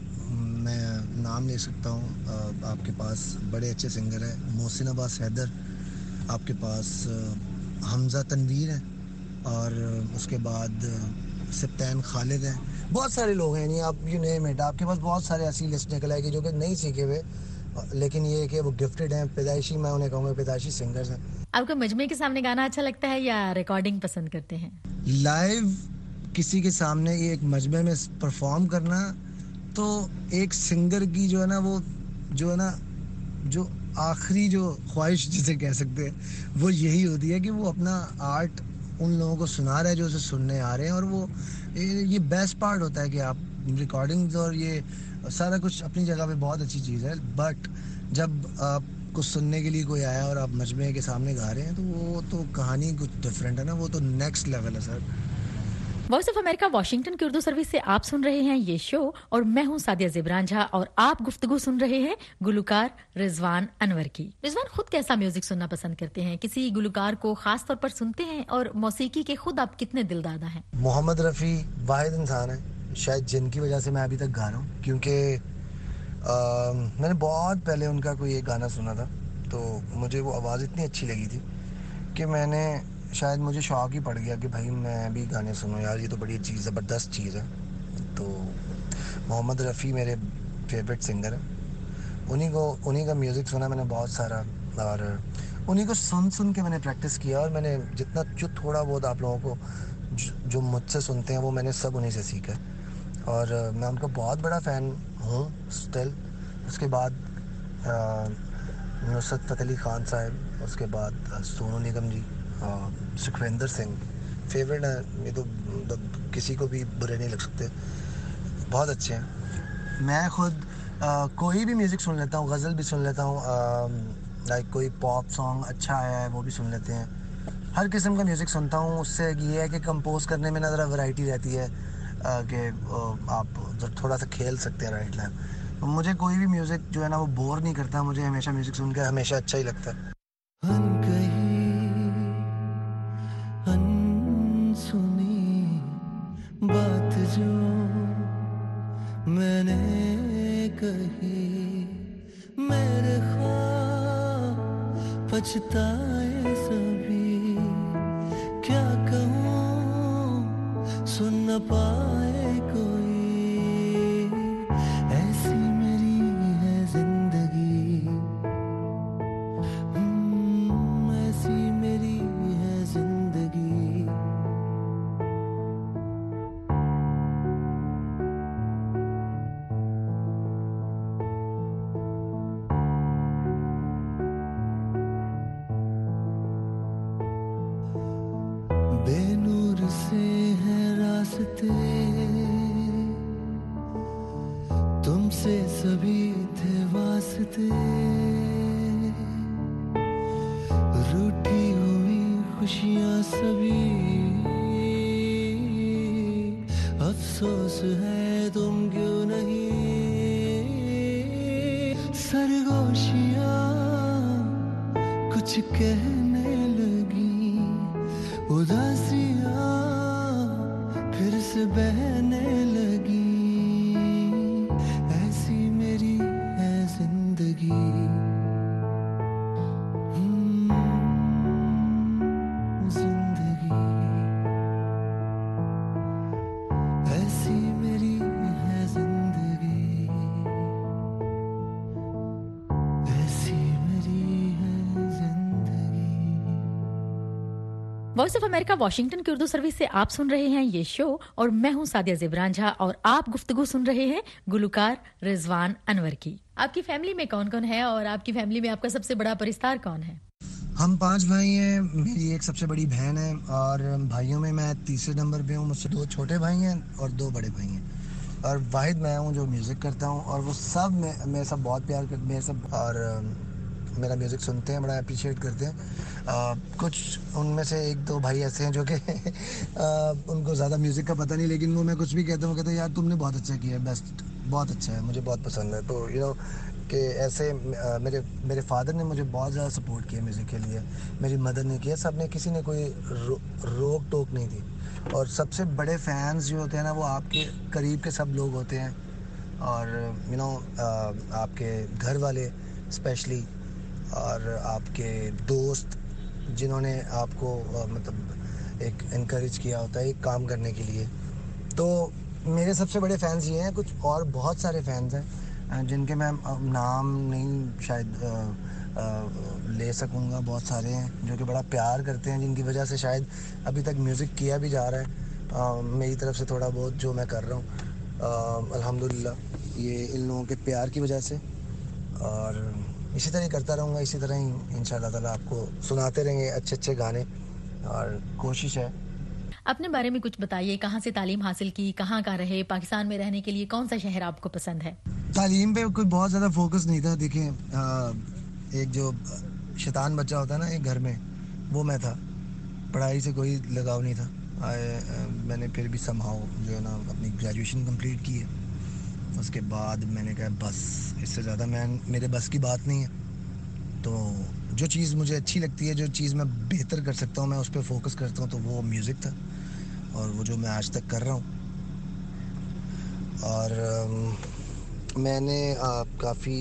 मैं नाम ले सकता हूँ। आपके पास बड़े अच्छे सिंगर हैं, मोहसिन अब्बास हैदर, आपके पास हमज़ा तनवीर है और उसके बाद सप्तान खालिद हैं। बहुत सारे लोग हैं, नहीं आप यू नेम इट, आपके पास बहुत सारे ऐसी लिस्ट निकल आएगी जो कि नहीं सीखे हुए, लेकिन ये है कि वो गिफ्टेड हैं, पैदाइशी, मैं उन्हें कहूँगा पैदाइशी सिंगर्स हैं। आपको मजमे के सामने गाना अच्छा लगता है या रिकॉर्डिंग पसंद करते हैं? लाइव किसी के सामने ये एक मजमे में परफॉर्म करना तो एक सिंगर की जो है ना वो जो है ना जो आखिरी जो ख्वाहिश जिसे कह सकते हैं वो यही होती है कि वो अपना आर्ट उन लोगों को सुना रहे हैं जो उसे सुनने आ रहे हैं। और वो ये, ये बेस्ट पार्ट होता है कि आप रिकॉर्डिंग्स और ये सारा कुछ अपनी जगह पे बहुत अच्छी चीज़ है, बट जब आपको सुनने के लिए कोई आया और आप मजमे के सामने गा रहे हैं तो वो तो कहानी कुछ डिफरेंट है ना, वो तो नेक्स्ट लेवल है sir. Voice of America Washington की उर्दू सर्विस से आप सुन रहे हैं ये शो और मैं हूं सादिया ज़ेब रांझा और आप गुफ्तगू सुन रहे हैं गुलकार रिजवान अनवर की। रिजवान खुद कैसा म्यूजिक सुनना पसंद करते हैं? किसी गुलकार को खास तौर पर सुनते हैं और मौसीकी के खुद आप कितने दिलदादा हैं? मोहम्मद रफ़ी वाहिद इंसान है शायद जिनकी वजह से मैं अभी तक गा रहा हूँ, क्योंकि मैंने बहुत पहले उनका कोई एक गाना सुना था तो मुझे वो आवाज़ इतनी अच्छी लगी थी कि मैंने शायद मुझे शौक ही पड़ गया कि भाई मैं भी गाने सुनूं यार, ये तो बड़ी चीज़ ज़बरदस्त चीज़ है। तो मोहम्मद रफ़ी मेरे फेवरेट सिंगर हैं, उन्हीं को उन्हीं का म्यूज़िक सुना मैंने बहुत सारा और उन्हीं को सुन सुन के मैंने प्रैक्टिस किया और मैंने जितना जो थोड़ा बहुत आप लोगों को जो मुझसे सुनते हैं वो मैंने सब उन्हीं से सीखा और मैं उनका बहुत बड़ा फ़ैन हूँ स्टिल। उसके बाद नुसरत फ़तेह अली ख़ान साहब, उसके बाद सोनू निगम जी, सुखविंदर सिंह फेवरेट है, ये तो किसी को भी बुरे नहीं लग सकते, बहुत अच्छे हैं। मैं खुद आ, कोई भी म्यूज़िक सुन लेता हूँ, गज़ल भी सुन लेता हूँ, लाइक कोई पॉप सॉन्ग अच्छा है वो भी सुन लेते हैं। हर किस्म का म्यूज़िक सुनता हूँ। उससे ये है कि कंपोज करने में ना ज़रा वैरायटी रहती है कि आप थोड़ा सा खेल सकते हैं राइट लाइन। मुझे कोई भी म्यूज़िक जो है ना वो बोर नहीं करता, मुझे हमेशा म्यूज़िक सुन के हमेशा अच्छा ही लगता है। बात जो मैंने कही मेरे ख्वाब पछताए सभी, क्या कहूँ सुन न पाए कोई, ऐसी मेरी है जिंदगी, ऐसी मेरी है जिंदगी। बेनूर से है रास्ते, तुमसे सभी थे वास्ते, रूठी हुई खुशियाँ सभी, अफसोस है तुम क्यों नहीं, सरगोशियाँ कुछ कहने लगी, उदासियाँ फिर से बहने लगी, ऐसी मेरी है जिंदगी, जिंदगी ऐसी मेरी है जिंदगी, ऐसी मेरी है जिंदगी। वॉइस ऑफ अमेरिका वाशिंगटन की उर्दू सर्विस से आप सुन रहे हैं ये शो और मैं हूं सादिया ज़ेब रांझा और आप गुफ्तगू सुन रहे हैं गुलकार रिजवान अनवर की। आपकी फैमिली में कौन कौन है और आपकी फैमिली में आपका सबसे बड़ा परिस्तार कौन है? हम पांच भाई हैं, मेरी एक सबसे बड़ी बहन है और भाइयों में मैं तीसरे नंबर पे हूँ। मुझसे दो छोटे भाई हैं और दो बड़े भाई हैं और वाहिद मैं हूँ जो म्यूज़िक करता हूँ और वो सब मेरे सब बहुत प्यार करते, मेरे सब और मेरा म्यूज़िक सुनते हैं, बड़ा अप्रिशिएट करते हैं। आ, कुछ उनमें से एक दो भाई ऐसे हैं जो कि उनको ज़्यादा म्यूज़िक का पता नहीं, लेकिन वो मैं कुछ भी कहता हूँ कहते हैं यार तुमने बहुत अच्छा किया, बेस्ट बहुत अच्छा है, मुझे बहुत पसंद है। तो यू नो कि ऐसे आ, मेरे मेरे फादर ने मुझे बहुत ज़्यादा सपोर्ट किया म्यूज़िक के लिए, मेरी मदर ने किया, सब ने, किसी ने कोई रो, रोक टोक नहीं दी। और सबसे बड़े फैंस जो होते हैं ना वो आपके करीब के सब लोग होते हैं, और यू नो आपके घर वाले स्पेशली, और आपके दोस्त जिन्होंने आपको आ, मतलब एक इनकरेज किया होता है एक काम करने के लिए। तो मेरे सबसे बड़े फैंस ये हैं, कुछ और बहुत सारे फैंस हैं जिनके मैं नाम नहीं शायद आ, आ, ले सकूँगा। बहुत सारे हैं जो कि बड़ा प्यार करते हैं, जिनकी वजह से शायद अभी तक म्यूज़िक किया भी जा रहा है आ, मेरी तरफ से थोड़ा बहुत जो मैं कर रहा हूँ अल्हम्दुलिल्लाह ये इन लोगों के प्यार की वजह से। और इसी तरह ही करता रहूँगा, इसी तरह ही इंशाल्लाह ताला आपको सुनाते रहेंगे अच्छे अच्छे गाने, और कोशिश है। अपने बारे में कुछ बताइए, कहाँ से तालीम हासिल की, कहाँ का रहे, पाकिस्तान में रहने के लिए कौन सा शहर आपको पसंद है? तालीम पे कोई बहुत ज़्यादा फोकस नहीं था। देखिए एक जो शैतान बच्चा होता है ना एक घर में, वो मैं था। पढ़ाई से कोई लगाव नहीं था। आ, मैंने फिर भी समहाउ जो है ना अपनी ग्रेजुएशन कंप्लीट की है। उसके बाद मैंने कहा बस इससे ज़्यादा मैं मेरे बस की बात नहीं है। तो जो चीज़ मुझे अच्छी लगती है, जो चीज़ मैं बेहतर कर सकता हूँ, मैं उस पर फोकस करता हूँ, तो वो म्यूज़िक था, और वो जो मैं आज तक कर रहा हूँ। और आ, मैंने काफ़ी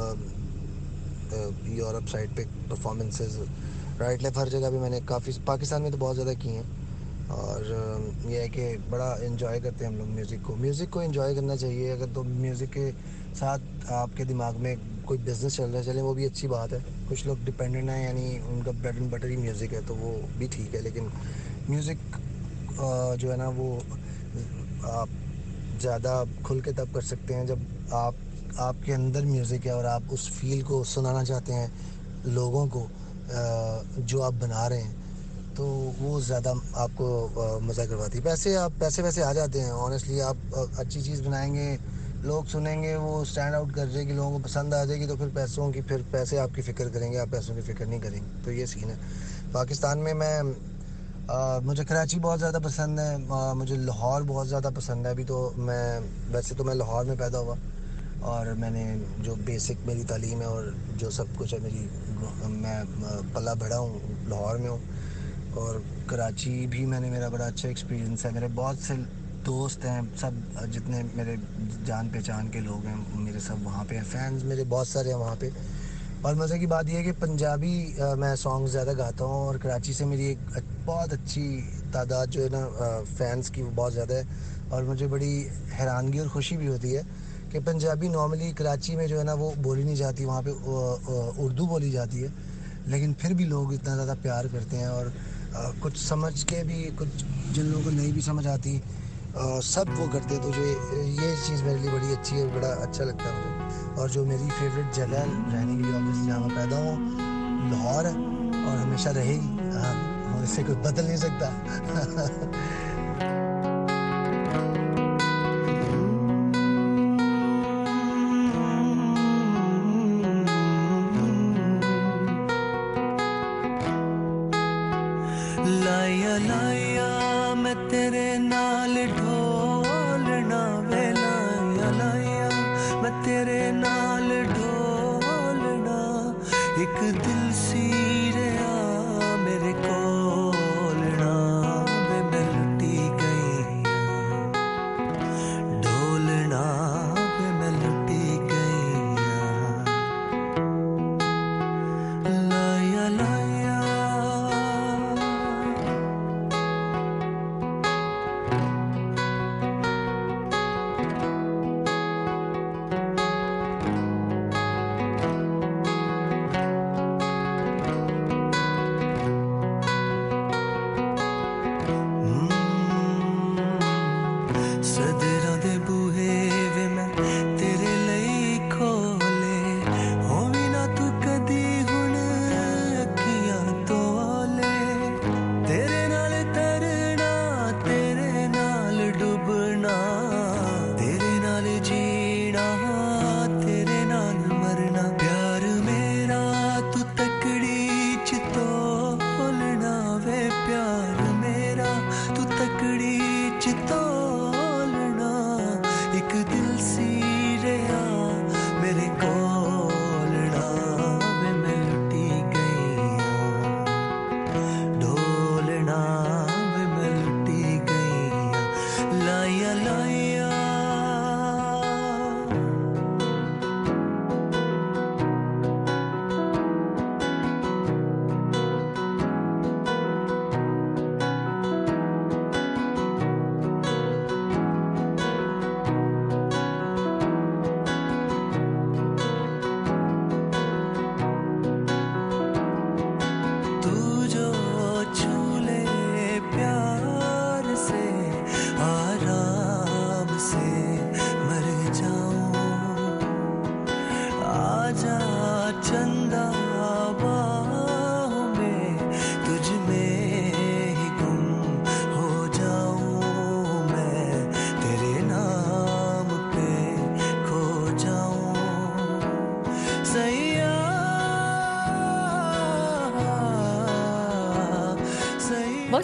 यूरोप साइड पे परफॉर्मेंसेस, राइट लेफ्ट हर जगह भी मैंने काफ़ी, पाकिस्तान में तो बहुत ज़्यादा की हैं। और यह है कि बड़ा इन्जॉय करते हैं हम लोग म्यूज़िक को। म्यूज़िक को इन्जॉय करना चाहिए। अगर तो म्यूज़िक के साथ आपके दिमाग में कोई बिज़नेस चल रहा है, चले वो भी अच्छी बात है। कुछ लोग डिपेंडेंट हैं, यानी उनका ब्रेड एंड बटर ही म्यूज़िक है, तो वो भी ठीक है। लेकिन म्यूज़िक जो है ना वो आप ज़्यादा खुल के तब कर सकते हैं जब आप आपके अंदर म्यूज़िक है और आप उस फील को सुनाना चाहते हैं लोगों को जो आप बना रहे हैं, तो वो ज़्यादा आपको मज़ा करवाती है। पैसे आप पैसे वैसे आ जाते हैं ऑनेस्टली। आप अच्छी चीज़ बनाएंगे, लोग सुनेंगे, वो स्टैंड आउट कर जाएगी, लोगों को पसंद आ जाएगी, तो फिर पैसों की फिर पैसे आपकी फ़िक्र करेंगे, आप पैसों की फ़िक्र नहीं करेंगे। तो ये सीन है। पाकिस्तान में मैं आ, मुझे कराची बहुत ज़्यादा पसंद है, आ, मुझे लाहौर बहुत ज़्यादा पसंद है। अभी तो मैं वैसे तो मैं लाहौर में पैदा हुआ, और मैंने जो बेसिक मेरी तालीम है और जो सब कुछ है मेरी, मैं पला बढ़ा हूँ लाहौर में हूँ। और कराची भी मैंने, मेरा बड़ा अच्छा एक्सपीरियंस है। मेरे बहुत से दोस्त हैं, सब जितने मेरे जान पहचान के लोग हैं मेरे, सब वहाँ पे हैं। फैंस मेरे बहुत सारे हैं वहाँ पे। और मज़े की बात यह है कि पंजाबी आ, मैं सॉन्ग्स ज़्यादा गाता हूँ, और कराची से मेरी एक बहुत अच्छी तादाद जो है ना फ़ैन्स की, वो बहुत ज़्यादा है। और मुझे बड़ी हैरानगी और ख़ुशी भी होती है कि पंजाबी नॉर्मली कराची में जो है ना वो बोली नहीं जाती, वहाँ पे उर्दू बोली जाती है, लेकिन फिर भी लोग इतना ज़्यादा प्यार करते हैं। और आ, कुछ समझ के भी, कुछ जिन लोगों को नहीं भी समझ आती, आ, सब वो करते हैं। तो जो ये चीज़ मेरे लिए बड़ी अच्छी है, बड़ा अच्छा लगता है मुझे। और जो मेरी फेवरेट जगह रहने के लिए ऑब्वियसली जहाँ मैं पैदा हूँ लाहौर है, और हमेशा रहेगी। हाँ, और इससे कुछ बदल नहीं सकता। लाया लाया मैं तेरे नाल ढोलना वे, लाया लाया मैं तेरे नाल ढोलना, एक दिल सी रहा मेरे कोलना वे, मैं लुटी गई ढोलना वे, मैं लुटी गई लाया लाया।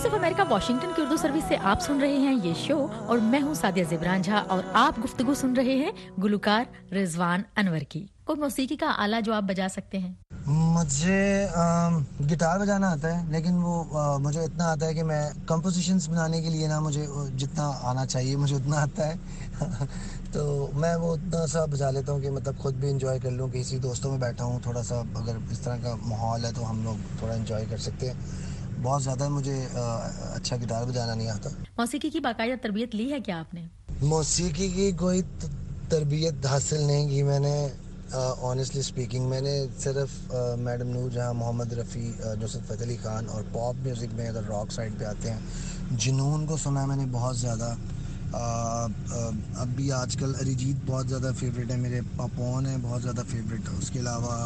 वॉइस ऑफ अमेरिका वाशिंगटन की उर्दू सर्विस से आप सुन रहे हैं ये शो और मैं हूं सादिया ज़ेब रांझा और आप गुफ्तगू सुन रहे हैं गुलकार रिजवान अनवर की। कोई मौसीकी का आला जो आप बजा सकते हैं? मुझे गिटार बजाना आता है, लेकिन वो आ, मुझे इतना आता है कि मैं कंपोजिशंस बनाने के लिए ना मुझे जितना आना चाहिए मुझे उतना आता है तो मैं वो उतना सा बजा लेता हूँ कि मतलब खुद भी इंजॉय कर लूँ। किसी दोस्तों में बैठा हूँ, थोड़ा सा अगर इस तरह का माहौल है तो हम लोग थोड़ा इंजॉय कर सकते हैं। बहुत ज़्यादा मुझे आ, अच्छा गिटार बजाना नहीं आता। मौसीकी की बाकायदा तरबियत ली है क्या आपने? मौसीकी की कोई तरबियत हासिल नहीं की मैंने, ऑनेस्टली uh, स्पीकिंग। मैंने सिर्फ मैडम नूर जहाँ, मोहम्मद रफ़ी, नुसरत फ़तेह अली खान और पॉप म्यूज़िक में अगर रॉक साइड पे आते हैं जुनून को सुना मैंने बहुत ज़्यादा। अब भी आजकल अरिजीत बहुत ज़्यादा फेवरेट है मेरे, पपोन है बहुत ज़्यादा फेवरेट है। उसके अलावा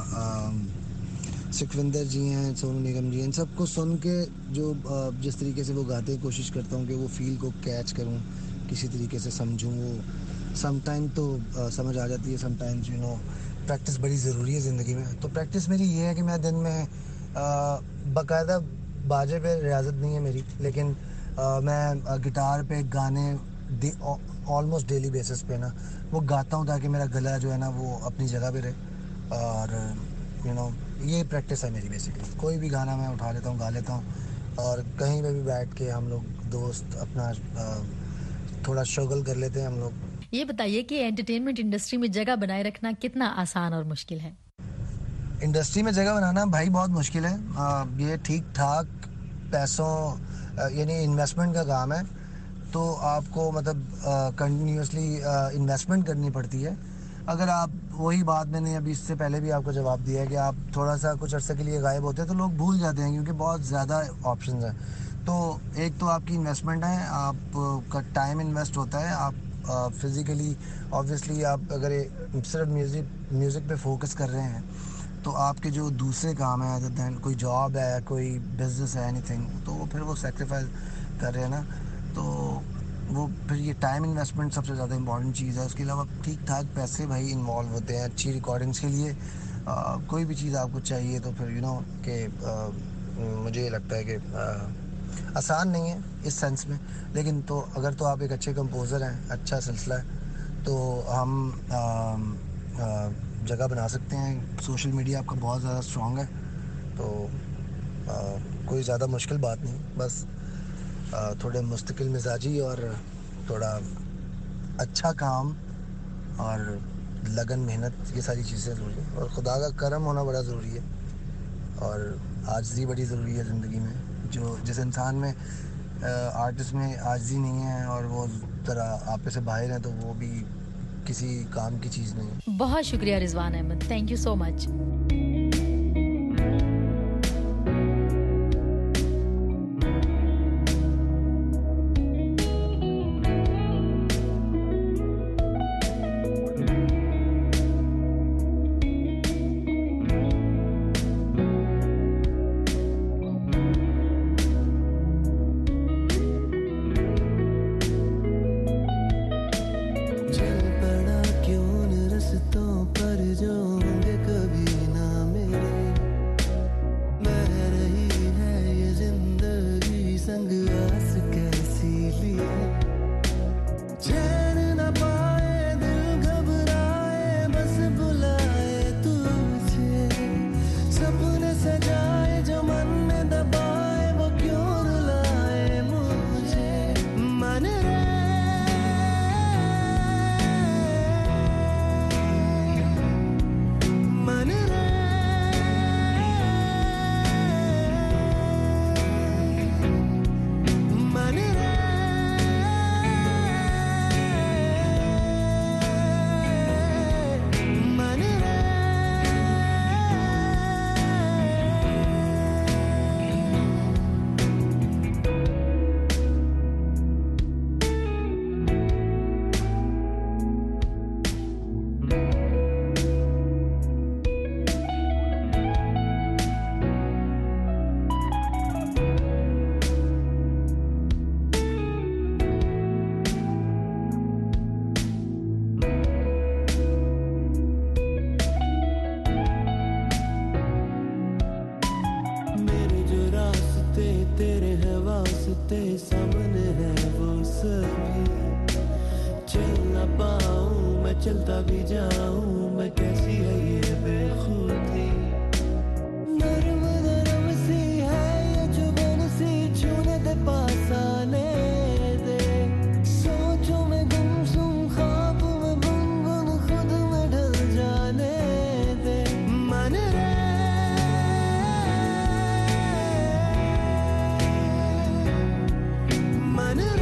सुखविंदर जी हैं, सोनू निगम जी हैं, इन सबको सुन के जो uh, जिस तरीके से वो गाते हैं कोशिश करता हूँ कि वो फील को कैच करूँ, किसी तरीके से समझूँ। वो समटाइम तो uh, समझ आ जाती है, समटाइम्स यू नो प्रैक्टिस बड़ी ज़रूरी है ज़िंदगी में। तो प्रैक्टिस मेरी ये है कि मैं दिन में बाकायदा बाजे पे रियाजत नहीं है मेरी, लेकिन आ, मैं गिटार पे गाने ऑलमोस्ट डेली बेसिस पे ना वो गाता हूँ ताकि मेरा गला जो है ना वो अपनी जगह पे रहे। और यू नो ये प्रैक्टिस है मेरी बेसिकली। कोई भी गाना मैं उठा लेता हूँ, गा लेता हूँ और कहीं पे भी बैठ के हम लोग दोस्त अपना आ, थोड़ा स्ट्रगल कर लेते हैं हम लोग। ये बताइए कि एंटरटेनमेंट इंडस्ट्री में जगह बनाए रखना कितना आसान और मुश्किल है? इंडस्ट्री में जगह बनाना भाई बहुत मुश्किल है। आ, ये ठीक ठाक पैसों यानी इन्वेस्टमेंट का काम है, तो आपको मतलब कंटिन्यूसली इन्वेस्टमेंट करनी पड़ती है। अगर आप वही बात मैंने अभी इससे पहले भी आपको जवाब दिया है कि आप थोड़ा सा कुछ अर्से के लिए गायब होते हैं तो लोग भूल जाते हैं क्योंकि बहुत ज़्यादा ऑप्शंस हैं। तो एक तो आपकी इन्वेस्टमेंट है, आपका टाइम इन्वेस्ट होता है, आप फिज़िकली ऑब्वियसली आप अगर सिर्फ म्यूज़िक म्यूज़िक पे फोकस कर रहे हैं तो आपके जो दूसरे काम है अदर दैन कोई जॉब है, कोई बिजनेस है, एनीथिंग, तो वो फिर वो सेक्रीफाइस कर रहे हैं ना, तो वो फिर ये टाइम इन्वेस्टमेंट सबसे ज़्यादा इंपॉर्टेंट चीज़ है। उसके अलावा ठीक ठाक पैसे भाई इन्वॉल्व होते हैं अच्छी रिकॉर्डिंग्स के लिए। आ, कोई भी चीज़ आपको चाहिए तो फिर यू नो कि मुझे ये लगता है कि आ, आसान नहीं है इस सेंस में, लेकिन तो अगर तो आप एक अच्छे कंपोज़र हैं, अच्छा सिलसिला है, तो हम आ, आ, जगह बना सकते हैं। सोशल मीडिया आपका बहुत ज़्यादा स्ट्रॉन्ग है, तो आ, कोई ज़्यादा मुश्किल बात नहीं, बस आ, थोड़े मुस्तकिल मिजाजी और थोड़ा अच्छा काम और लगन मेहनत, ये सारी चीज़ें ज़रूरी है, और खुदा का करम होना बड़ा ज़रूरी है, और आजिज़ी बड़ी ज़रूरी है ज़िंदगी में। जो जिस इंसान में आर्टिस्ट में आजिज़ी नहीं है और वो तरह आप से बाहर हैं तो वो भी किसी काम की चीज़ नहीं। बहुत शुक्रिया Rizwan Ahmed, thank you so much. चल पड़ा क्यों न रस्तों पर जो होंगे कभी ना चलता भी जाऊं मैं कैसी है ये बेखुदी नरम नरम सी है ये जुबान सी छूने दे पास आने दे सोचो मैं गुमसुम ख्वाब में गुनगुन खुद में ढल जाने दे मन रे मन रे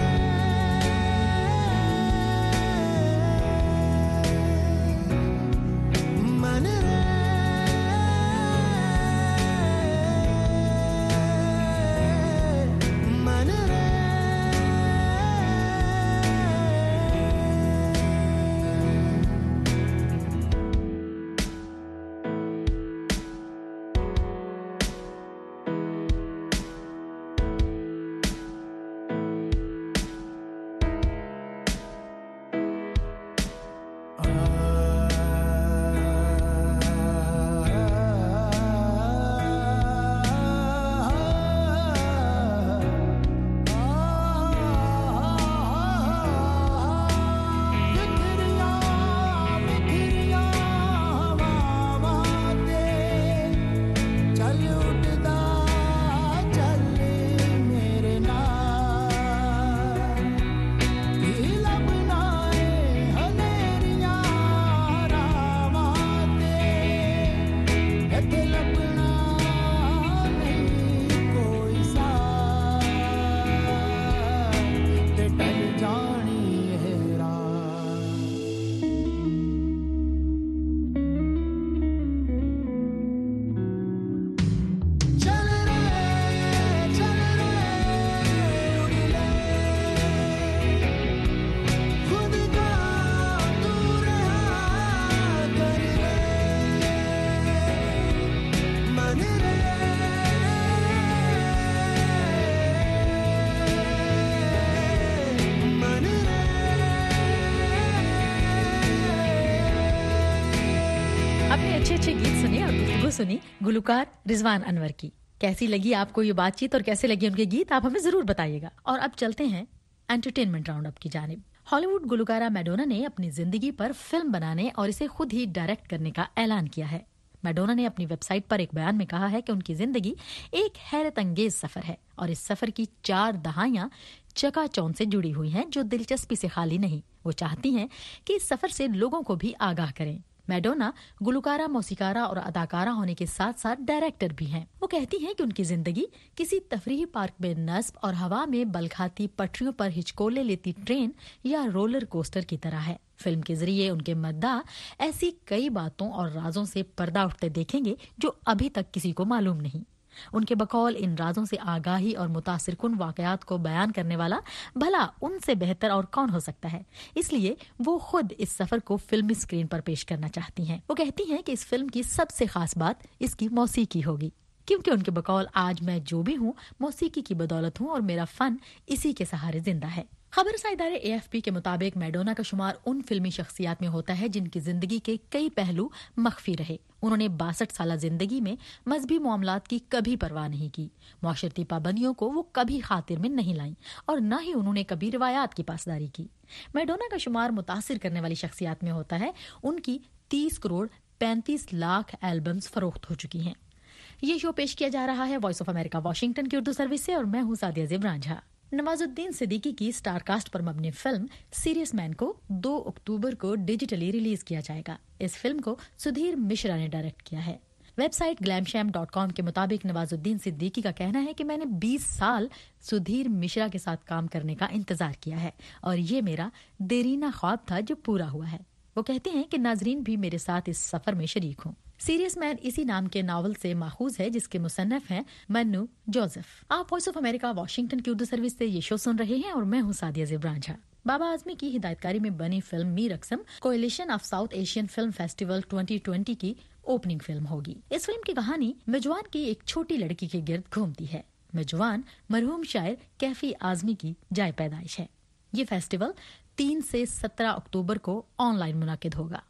सुनी गुलकार रिजवान अनवर की। कैसी लगी आपको ये बातचीत और कैसे लगी उनके गीत, आप हमें जरूर बताइएगा। और अब चलते हैं एंटरटेनमेंट राउंड अप की जानिब। हॉलीवुड गुलकारा मैडोना ने अपनी जिंदगी पर फिल्म बनाने और इसे खुद ही डायरेक्ट करने का ऐलान किया है। मैडोना ने अपनी वेबसाइट पर एक बयान में कहा है कि उनकी जिंदगी एक हैरत अंगेज सफर है और इस सफर की चार दहाइयां चकाचौंध से जुड़ी हुई हैं जो दिलचस्पी से खाली नहीं। वो चाहती हैं कि इस सफर से लोगों को भी आगाह करें। मैडोना गुलकारा, मौसीकारा और अदाकारा होने के साथ साथ डायरेक्टर भी हैं। वो कहती हैं कि उनकी जिंदगी किसी तफरीही पार्क में नस्ब और हवा में बल खाती पटरियों पर हिचकोले लेती ट्रेन या रोलर कोस्टर की तरह है। फिल्म के जरिए उनके मद्दाह ऐसी कई बातों और राजों से पर्दा उठते देखेंगे जो अभी तक किसी को मालूम नहीं। उनके बकौल इन राजों से आगाही और मुतासिरकुन वाकयात को बयान करने वाला भला उनसे बेहतर और कौन हो सकता है। इसलिए वो खुद इस सफर को फिल्मी स्क्रीन पर पेश करना चाहती हैं। वो कहती हैं कि इस फिल्म की सबसे खास बात इसकी मौसीकी होगी, क्योंकि उनके बकौल आज मैं जो भी हूँ मौसीकी की बदौलत हूँ और मेरा फन इसी के सहारे जिंदा है। खबरसां इदारे ए एफ पी के मुताबिक मैडोना का शुमार उन फिल्मी शख्सियात में होता है जिनकी जिंदगी के कई पहलू मख्फी रहे। उन्होंने बासठ साल जिंदगी में मजहबी मामलात की कभी परवाह नहीं की, माशरती पाबंदियों को वो कभी खातिर में नहीं लाई और न ही उन्होंने कभी रिवायात की पासदारी की। मैडोना का शुमार मुतासिर करने वाली शख्सियात में होता है। उनकी तीस करोड़ पैंतीस लाख एल्बम्स फरोख्त हो चुकी हैं। ये शो पेश किया जा रहा है वॉइस ऑफ अमेरिका वाशिंगटन की उर्दू सर्विस से और मैं हूँ सादिया ज़ेब रांझा। नवाजुद्दीन सिद्दीकी की स्टारकास्ट पर मबनी फिल्म सीरियस मैन को दो अक्टूबर को डिजिटली रिलीज किया जाएगा। इस फिल्म को सुधीर मिश्रा ने डायरेक्ट किया है। वेबसाइट ग्लैमशैम डॉट कॉम के मुताबिक नवाजुद्दीन सिद्दीकी का कहना है कि मैंने बीस साल सुधीर मिश्रा के साथ काम करने का इंतजार किया है और ये मेरा देरीना ख्वाब था जो पूरा हुआ है। वो कहते हैं कि नाजरीन भी मेरे साथ इस सफर में शरीक हों। सीरियस मैन इसी नाम के नावल से माखूज है जिसके मुसन्नफ हैं मन्नू जोसेफ। आप वॉइस ऑफ अमेरिका वाशिंगटन की उर्दू सर्विस से ये शो सुन रहे हैं और मैं हूँ सादिया ज़ेब रांझा। बाबा आजमी की हिदायतकारी में बनी फिल्म मीर अक्सम coalition of South Asian film festival twenty twenty की ओपनिंग फिल्म होगी। इस फिल्म की कहानी मेजवान की एक छोटी लड़की के गिर्द घूमती है। मेजवान मरहूम शायर कैफी आजमी की जाय पैदाइश है। ये फेस्टिवल तीन से सत्रह अक्टूबर को ऑनलाइन मुनाकिद होगा।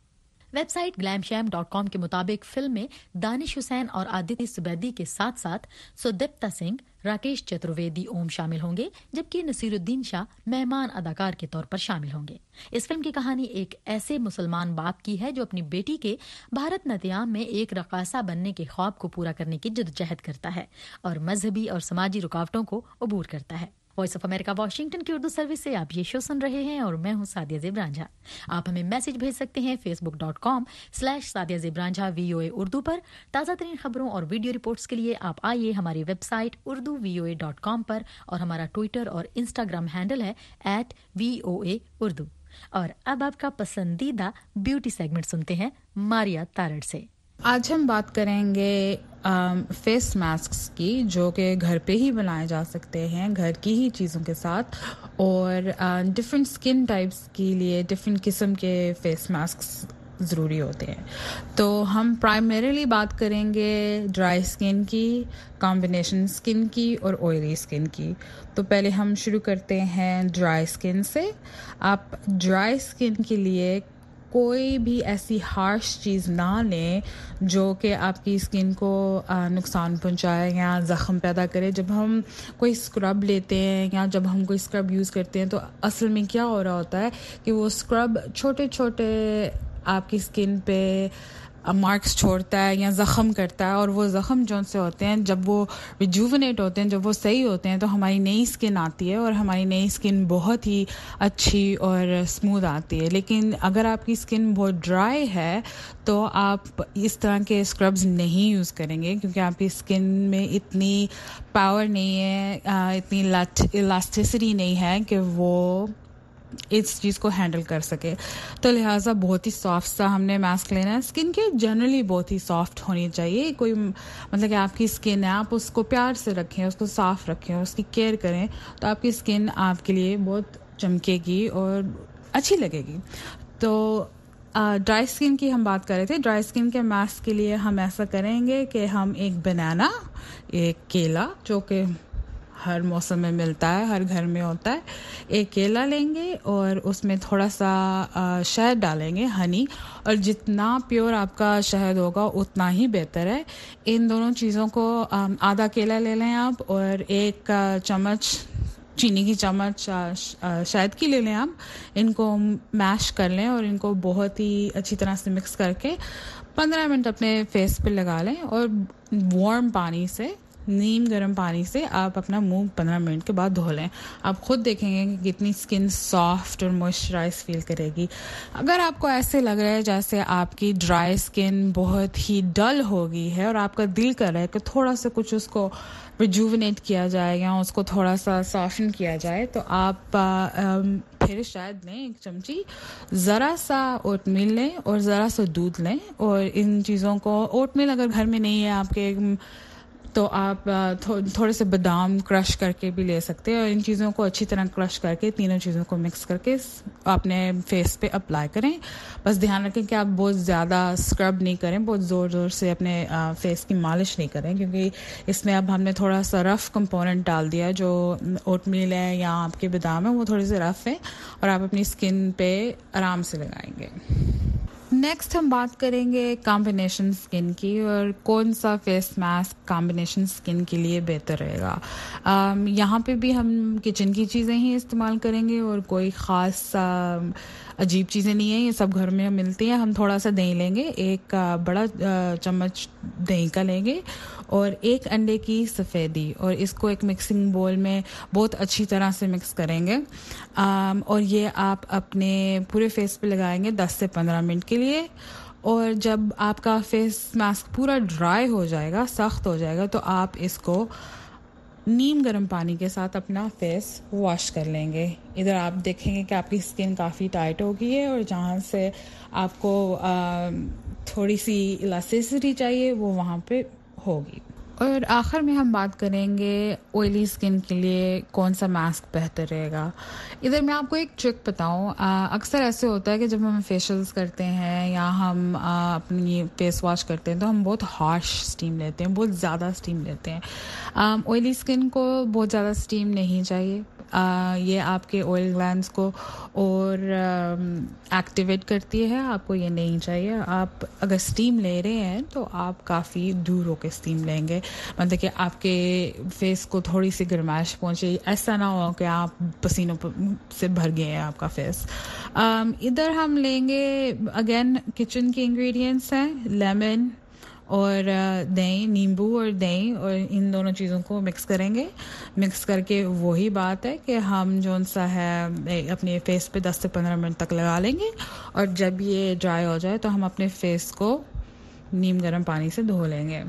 Website glam sham dot com के मुताबिक फिल्म में दानिश हुसैन और आदित्य सुबैदी के साथ साथ सुदीप्ता सिंह, राकेश चतुर्वेदी ओम शामिल होंगे, जबकि नसीरुद्दीन शाह मेहमान अदाकार के तौर पर शामिल होंगे। इस फिल्म की कहानी एक ऐसे मुसलमान बाप की है जो अपनी बेटी के भारतनाट्यम में एक रकासा बनने के ख्वाब को पूरा करने की जद्दोजहद करता है और मजहबी और समाजी रुकावटों को अबूर करता है। वॉइस ऑफ अमेरिका वाशिंगटन की उर्दू सर्विस से आप ये शो सुन रहे हैं और मैं हूं सादिया ज़ेब रांझा। आप हमें मैसेज भेज सकते हैं Facebook dot com slash Sadia Zeb Ranjha VOA Urdu पर। ताज़ा तरीन खबरों और वीडियो रिपोर्ट्स के लिए आप आइए हमारी website Urdu V O A dot com पर, और हमारा ट्विटर और इंस्टाग्राम हैंडल है at V O A Urdu. और अब आपका पसंदीदा ब्यूटी सेगमेंट सुनते हैं मारिया तारड़ से। आज हम बात करेंगे फेस मास्क्स की, जो कि घर पे ही बनाए जा सकते हैं घर की ही चीज़ों के साथ, और डिफरेंट स्किन टाइप्स के लिए डिफरेंट किस्म के फेस मास्क्स ज़रूरी होते हैं। तो हम प्राइमरीली बात करेंगे ड्राई स्किन की, कॉम्बिनेशन स्किन की और ऑयली स्किन की। तो पहले हम शुरू करते हैं ड्राई स्किन से। आप ड्राई स्किन के लिए कोई भी ऐसी हार्श चीज़ ना लें जो कि आपकी स्किन को नुकसान पहुंचाए या ज़ख़म पैदा करे। जब हम कोई स्क्रब लेते हैं या जब हम कोई स्क्रब यूज़ करते हैं तो असल में क्या हो रहा होता है कि वो स्क्रब छोटे छोटे आपकी स्किन पे मार्क्स छोड़ता है या ज़ख़म करता है, और वो ज़ख़म जो से होते हैं जब वो रिजुवनेट होते हैं, जब वो सही होते हैं, तो हमारी नई स्किन आती है और हमारी नई स्किन बहुत ही अच्छी और स्मूथ आती है। लेकिन अगर आपकी स्किन बहुत ड्राई है तो आप इस तरह के स्क्रब्स नहीं यूज़ करेंगे, क्योंकि आपकी स्किन में इतनी पावर नहीं है, इतनी इलास्टिसिटी नहीं है कि वो इस चीज़ को हैंडल कर सके। तो लिहाजा बहुत ही सॉफ्ट सा हमने मास्क लेना है। स्किन के जनरली बहुत ही सॉफ्ट होनी चाहिए। कोई मतलब कि आपकी स्किन है, आप उसको प्यार से रखें, उसको साफ़ रखें, उसकी केयर करें, तो आपकी स्किन आपके लिए बहुत चमकेगी और अच्छी लगेगी। तो ड्राई uh, स्किन की हम बात कर रहे थे। ड्राई स्किन के मास्क के लिए हम ऐसा करेंगे कि हम एक बनाना, एक केला जो कि हर मौसम में मिलता है, हर घर में होता है, एक केला लेंगे और उसमें थोड़ा सा शहद डालेंगे, हनी, और जितना प्योर आपका शहद होगा उतना ही बेहतर है। इन दोनों चीज़ों को आधा केला ले लें आप, और एक चम्मच चीनी की चम्मच शहद की ले लें आप। इनको मैश कर लें और इनको बहुत ही अच्छी तरह से मिक्स करके पंद्रह मिनट अपने फेस पे लगा लें, और वार्म पानी से, नीम गर्म पानी से आप अपना मुंह पंद्रह मिनट के बाद धो लें। आप खुद देखेंगे कि कितनी स्किन सॉफ्ट और मॉइस्चराइज फील करेगी। अगर आपको ऐसे लग रहा है जैसे आपकी ड्राई स्किन बहुत ही डल हो गई है और आपका दिल कर रहा है कि थोड़ा सा कुछ उसको रिजुवनेट किया जाए या उसको थोड़ा सा सॉफ्टन किया जाए, तो आप आ, आ, फिर शायद लें एक चमची, ज़रा सा ओटमील लें और ज़रा सा दूध लें, और इन चीज़ों को, ओटमील अगर घर में नहीं है आपके तो आप थो, थोड़े से बादाम क्रश करके भी ले सकते हैं, और इन चीज़ों को अच्छी तरह क्रश करके तीनों चीज़ों को मिक्स करके अपने फेस पे अप्लाई करें। बस ध्यान रखें कि आप बहुत ज़्यादा स्क्रब नहीं करें, बहुत ज़ोर ज़ोर से अपने फेस की मालिश नहीं करें, क्योंकि इसमें अब हमने थोड़ा सा रफ़ कंपोनेंट डाल दिया। जो ओटमील है या आपके बादाम है वो थोड़े से रफ़ है और आप अपनी स्किन पे आराम से लगाएंगे। नेक्स्ट हम बात करेंगे कॉम्बिनेशन स्किन की, और कौन सा फेस मास्क कॉम्बिनेशन स्किन के लिए बेहतर रहेगा। um, यहाँ पे भी हम किचन की चीज़ें ही इस्तेमाल करेंगे और कोई ख़ास uh, अजीब चीज़ें नहीं है, ये सब घर में मिलती हैं। हम थोड़ा सा दही लेंगे, एक uh, बड़ा uh, चम्मच दही का लेंगे, और एक अंडे की सफ़ेदी, और इसको एक मिक्सिंग बोल में बहुत अच्छी तरह से मिक्स करेंगे। um, और ये आप अपने पूरे फेस पे लगाएंगे दस से पंद्रह मिनट के लिए, और जब आपका फेस मास्क पूरा ड्राई हो जाएगा, सख्त हो जाएगा, तो आप इसको नीम गर्म पानी के साथ अपना फेस वॉश कर लेंगे। इधर आप देखेंगे कि आपकी स्किन काफ़ी टाइट हो गई है, और जहाँ से आपको आ, थोड़ी सी इलास्टिसिटी चाहिए वो वहाँ पे होगी। और आखिर में हम बात करेंगे ऑयली स्किन के लिए कौन सा मास्क बेहतर रहेगा। इधर मैं आपको एक ट्रिक बताऊं। अक्सर ऐसे होता है कि जब हम फेशियल्स करते हैं या हम आ, अपनी फेस वॉश करते हैं तो हम बहुत हार्श स्टीम लेते हैं, बहुत ज़्यादा स्टीम लेते हैं। ऑयली स्किन को बहुत ज़्यादा स्टीम नहीं चाहिए, ये आपके ऑयल ग्लैंड्स को और एक्टिवेट करती है. आपको ये नहीं चाहिए. आप अगर स्टीम ले रहे हैं तो आप काफ़ी दूर होकर स्टीम लेंगे, मतलब कि आपके फेस को थोड़ी सी गर्माइश पहुँचे. ऐसा ना हो कि आप पसीनों से भर गए हैं आपका फेस. um, इधर हम लेंगे अगेन किचन के इंग्रेडिएंट्स हैं, लेमन और दही, नींबू और दही, और इन दोनों चीज़ों को मिक्स करेंगे. मिक्स करके वही बात है कि हम जो सा है अपने फेस पे दस से पंद्रह मिनट तक लगा लेंगे, और जब ये ड्राई हो जाए तो हम अपने फेस को नीम गर्म पानी से धो लेंगे.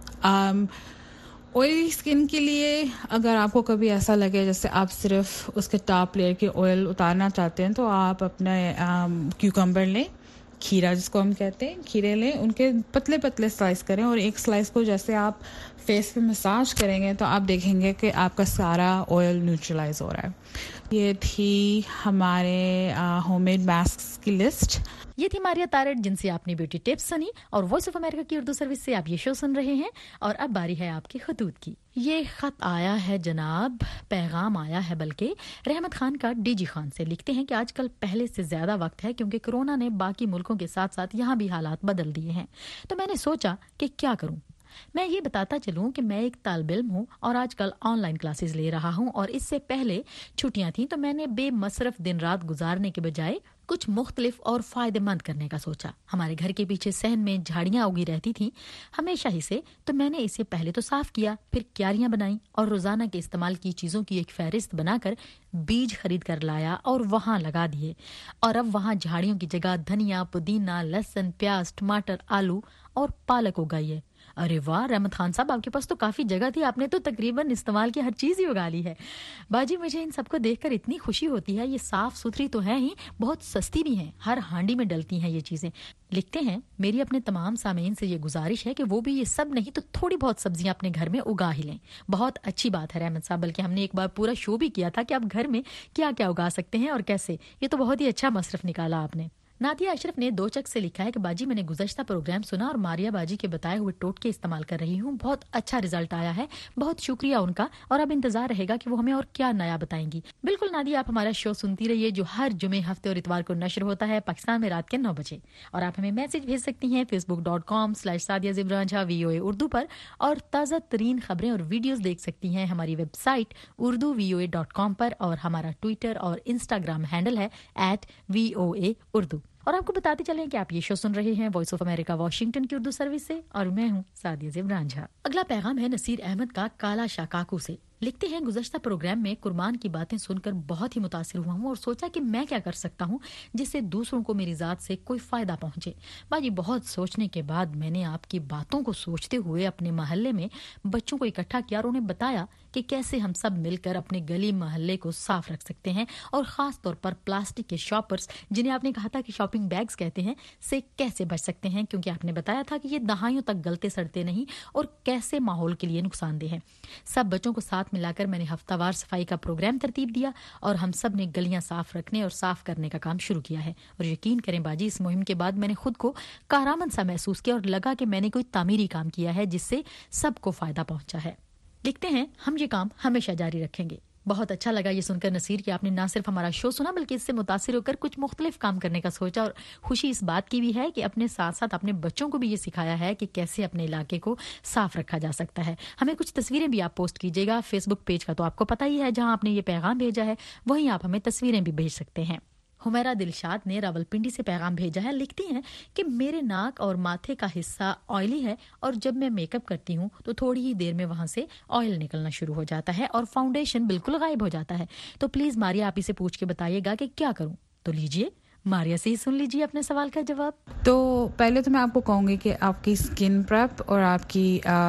ऑयली स्किन के लिए अगर आपको कभी ऐसा लगे जैसे आप सिर्फ उसके टॉप लेयर के ऑयल उतारना चाहते हैं, तो आप अपना क्यूकम्बर लें, खीरा जिसको हम कहते हैं, खीरे लें, उनके पतले पतले स्लाइस करें, और एक स्लाइस को जैसे आप फेस पे मसाज करेंगे तो आप देखेंगे कि आपका सारा ऑयल न्यूट्रलाइज हो रहा है. ये थी हमारे होममेड मास्क्स की लिस्ट. ये थी मारिया तारड़ जिनसे आपने ब्यूटी टिप्स सुनी, और वॉइस ऑफ अमेरिका की उर्दू सर्विस से आप ये शो सुन रहे हैं. और अब बारी है आपके खतूत की. ये खत आया है जनाब, पैगाम आया है बल्कि रहमत खान का डीजी खान से. लिखते हैं कि आजकल पहले से ज्यादा वक्त है क्योंकि कोरोना ने बाकी मुल्कों के साथ साथ यहाँ भी हालात बदल दिए हैं. तो मैंने सोचा कि क्या करूं. मैं ये बताता चलूं कि मैं एक तालिब इल्म हूं और आजकल ऑनलाइन क्लासेस ले रहा हूं, और इससे पहले छुट्टियां थी तो मैंने बेमसरफ दिन रात गुजारने के बजाय कुछ मुख्तलिफ और फायदेमंद करने का सोचा. हमारे घर के पीछे सहन में झाड़ियां उगी रहती थीं हमेशा ही से, तो मैंने इसे पहले तो साफ किया, फिर क्यारियां बनाई और रोजाना के इस्तेमाल की चीजों की एक फहरिस्त बनाकर बीज खरीद कर लाया और वहां लगा दिए. और अब वहां झाड़ियों की जगह धनिया, पुदीना, लहसुन, प्याज, टमाटर, आलू और पालक उगाई है. अरे वाह रहमत खान साहब, आपके पास तो काफी जगह थी, आपने तो तकरीबन इस्तेमाल की हर चीज ही उगा ली है. बाजी मुझे इन सबको देखकर इतनी खुशी होती है. ये साफ सुथरी तो है ही, बहुत सस्ती भी हैं, हर हांडी में डलती हैं ये चीजें. लिखते हैं मेरी अपने तमाम सामीन से ये गुजारिश है कि वो भी ये सब नहीं तो थोड़ी बहुत सब्जियां अपने घर में उगा ही लें. बहुत अच्छी बात है रहमत साहब, बल्कि हमने एक बार पूरा शो भी किया था कि आप घर में क्या क्या उगा सकते हैं और कैसे. ये तो बहुत ही अच्छा मसरफ निकाला आपने. नादिया अशरफ ने दो चक से लिखा है कि बाजी मैंने गुज़श्ता प्रोग्राम सुना और मारिया बाजी के बताए हुए टोटके इस्तेमाल कर रही हूँ. बहुत अच्छा रिजल्ट आया है, बहुत शुक्रिया उनका, और अब इंतजार रहेगा कि वो हमें और क्या नया बताएंगी. बिल्कुल नादिया, आप हमारा शो सुनती रहिए जो हर जुमे, हफ्ते और इतवार को नशर होता है पाकिस्तान में रात के नौ बजे. और आप हमें मैसेज भेज सकती हैं Facebook dot com slash Sadia Zeb Ranjha V O A Urdu पर, और ताज़ा तरीन खबरें और वीडियोज देख सकती हैं हमारी website Urdu V O A dot com पर, और हमारा ट्विटर और इंस्टाग्राम हैंडल है at V O A Urdu. और आपको बताते चलें कि आप ये शो सुन रहे हैं वॉइस ऑफ अमेरिका वाशिंगटन की उर्दू सर्विस से, और मैं हूँ सादिया ज़ेब रांझा. अगला पैगाम है नसीर अहमद का काला शाकाकू से. लिखते हैं गुज़श्ता प्रोग्राम में कुर्बान की बातें सुनकर बहुत ही मुतासिर हुआ हूँ और सोचा कि मैं क्या कर सकता हूँ जिससे दूसरों को मेरी जात से कोई फायदा पहुँचे. बाजी बहुत सोचने के बाद मैंने आपकी बातों को सोचते हुए अपने मोहल्ले में बच्चों को इकट्ठा किया और उन्हें बताया कि कैसे हम सब मिलकर अपने गली मोहल्ले को साफ रख सकते हैं, और खास तौर पर प्लास्टिक के शॉपर्स, जिन्हें आपने कहा था कि शॉपिंग बैग्स कहते हैं, से कैसे बच सकते हैं, क्योंकि आपने बताया था कि ये दहाइयों तक गलते सड़ते नहीं और कैसे माहौल के लिए नुकसानदेह है. सब बच्चों को साथ मिलाकर मैंने हफ्तावार सफाई का प्रोग्राम तरतीब दिया और हम सब ने गलियां साफ रखने और साफ करने का काम शुरू किया है. और यकीन करें बाजी, इस मुहिम के बाद मैंने खुद को कारआमद सा महसूस किया और लगा कि मैंने कोई तामीरी काम किया है जिससे सबको फायदा पहुंचा है. लिखते हैं हम ये काम हमेशा जारी रखेंगे. बहुत अच्छा लगा ये सुनकर नसीर कि आपने ना सिर्फ हमारा शो सुना बल्कि इससे मुतासिर होकर कुछ मुख्तलिफ काम करने का सोचा, और खुशी इस बात की भी है कि अपने साथ साथ अपने बच्चों को भी ये सिखाया है कि कैसे अपने इलाके को साफ रखा जा सकता है. हमें कुछ तस्वीरें भी आप पोस्ट कीजिएगा. फेसबुक पेज का तो आपको पता ही है जहां आपने ये पैगाम भेजा है, वहीं आप हमें तस्वीरें भी भेज सकते हैं. हुमैरा दिलशाद ने रावलपिंडी से पैगाम भेजा है. लिखती हैं कि मेरे नाक और माथे का हिस्सा ऑयली है और जब मैं मेकअप करती हूँ तो थोड़ी ही देर में वहां से ऑयल निकलना शुरू हो जाता है और फाउंडेशन बिल्कुल गायब हो जाता है. तो प्लीज मारिया आप इसे पूछ के बताइएगा कि क्या करूँ. तो लीजिए मारिया से ही सुन लीजिए अपने सवाल का जवाब. तो पहले तो मैं आपको कहूँगी कि आपकी स्किन प्रेप और आपकी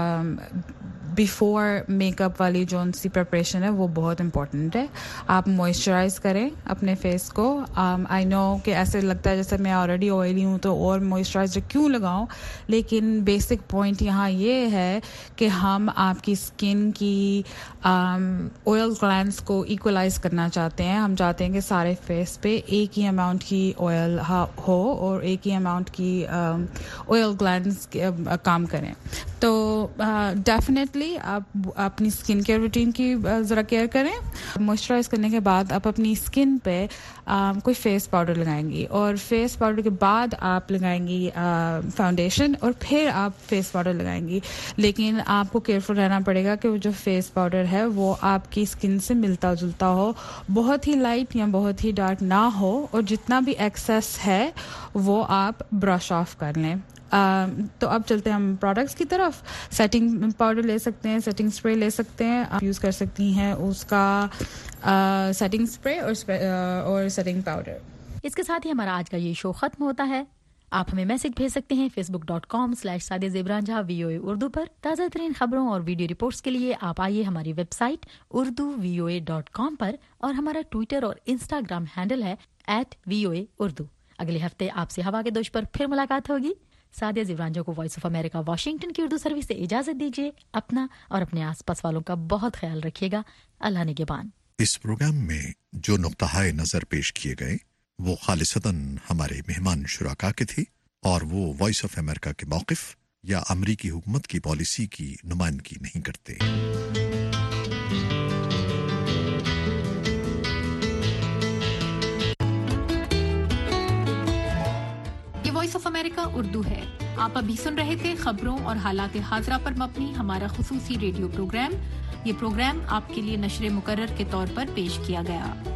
बिफोर मेकअप वाली जो सी प्रिपरेशन है वो बहुत इंपॉर्टेंट है. आप मॉइस्चराइज करें अपने फेस को. आई um, नो कि ऐसे लगता है जैसे मैं ऑलरेडी ऑयली हूँ तो और मॉइस्चराइजर क्यों लगाऊं, लेकिन बेसिक पॉइंट यहाँ ये है कि हम आपकी स्किन की ऑयल um, ग्लैंड्स को इक्वलाइज करना चाहते हैं. हम चाहते हैं कि सारे फेस पे एक ही अमाउंट की ऑयल हो और एक ही अमाउंट की ऑयल um, ग्लैंड्स uh, काम करें. तो डेफिनेटली फर्स्टली आप अपनी स्किन केयर रूटीन की ज़रा केयर करें। मॉइस्चराइज करने के बाद आप अपनी स्किन पे आ, कोई फेस पाउडर लगाएंगी और फेस पाउडर के बाद आप लगाएंगी फाउंडेशन और फिर आप फेस पाउडर लगाएंगी। लेकिन आपको केयरफुल रहना पड़ेगा कि वो जो फेस पाउडर है वो आपकी स्किन से मिलता जुलता हो, बहुत ही लाइट या बहुत ही डार्क ना हो, और जितना भी एक्सेस है वो आप ब्रश ऑफ कर लें। Uh, तो अब चलते हैं हम प्रोडक्ट्स की तरफ। सेटिंग पाउडर ले सकते हैं, सेटिंग स्प्रे ले सकते हैं, आप यूज़ कर सकती हैं उसका सेटिंग uh, स्प्रे और uh, और सेटिंग पाउडर। इसके साथ ही हमारा आज का ये शो खत्म होता है। आप हमें मैसेज भेज सकते हैं Facebook dot com slash Sadia Zeb Ranjha VOA Urdu पर। ताज़ा तरीन खबरों और वीडियो रिपोर्ट्स के लिए आप आइए हमारी website Urdu V O A dot com पर, और हमारा ट्विटर और इंस्टाग्राम हैंडल है at V O A Urdu. अगले हफ्ते आपसे हवा के दोष पर फिर मुलाकात होगी। सादिया ज़ेब रांझा को वॉइस ऑफ अमेरिका वाशिंगटन की उर्दू सर्विस से इजाजत दीजिए। अपना और अपने आसपास वालों का बहुत ख्याल रखिएगा। अल्लाह निगहबान। इस प्रोग्राम में जो नुक्ताए नजर पेश किए गए वो खालिसतन हमारे मेहमान शुराका के थे और वो वॉइस ऑफ अमेरिका के मौक़िफ़ या अमरीकी हुकूमत की पॉलिसी की नुमाइंदगी नहीं करते। वॉइस ऑफ अमेरिका उर्दू है। आप अभी सुन रहे थे खबरों और हालात हाजरा पर मबनी हमारा खुसूसी रेडियो प्रोग्राम। ये प्रोग्राम आपके लिए नशरे मुकर्रर के तौर पर पेश किया गया।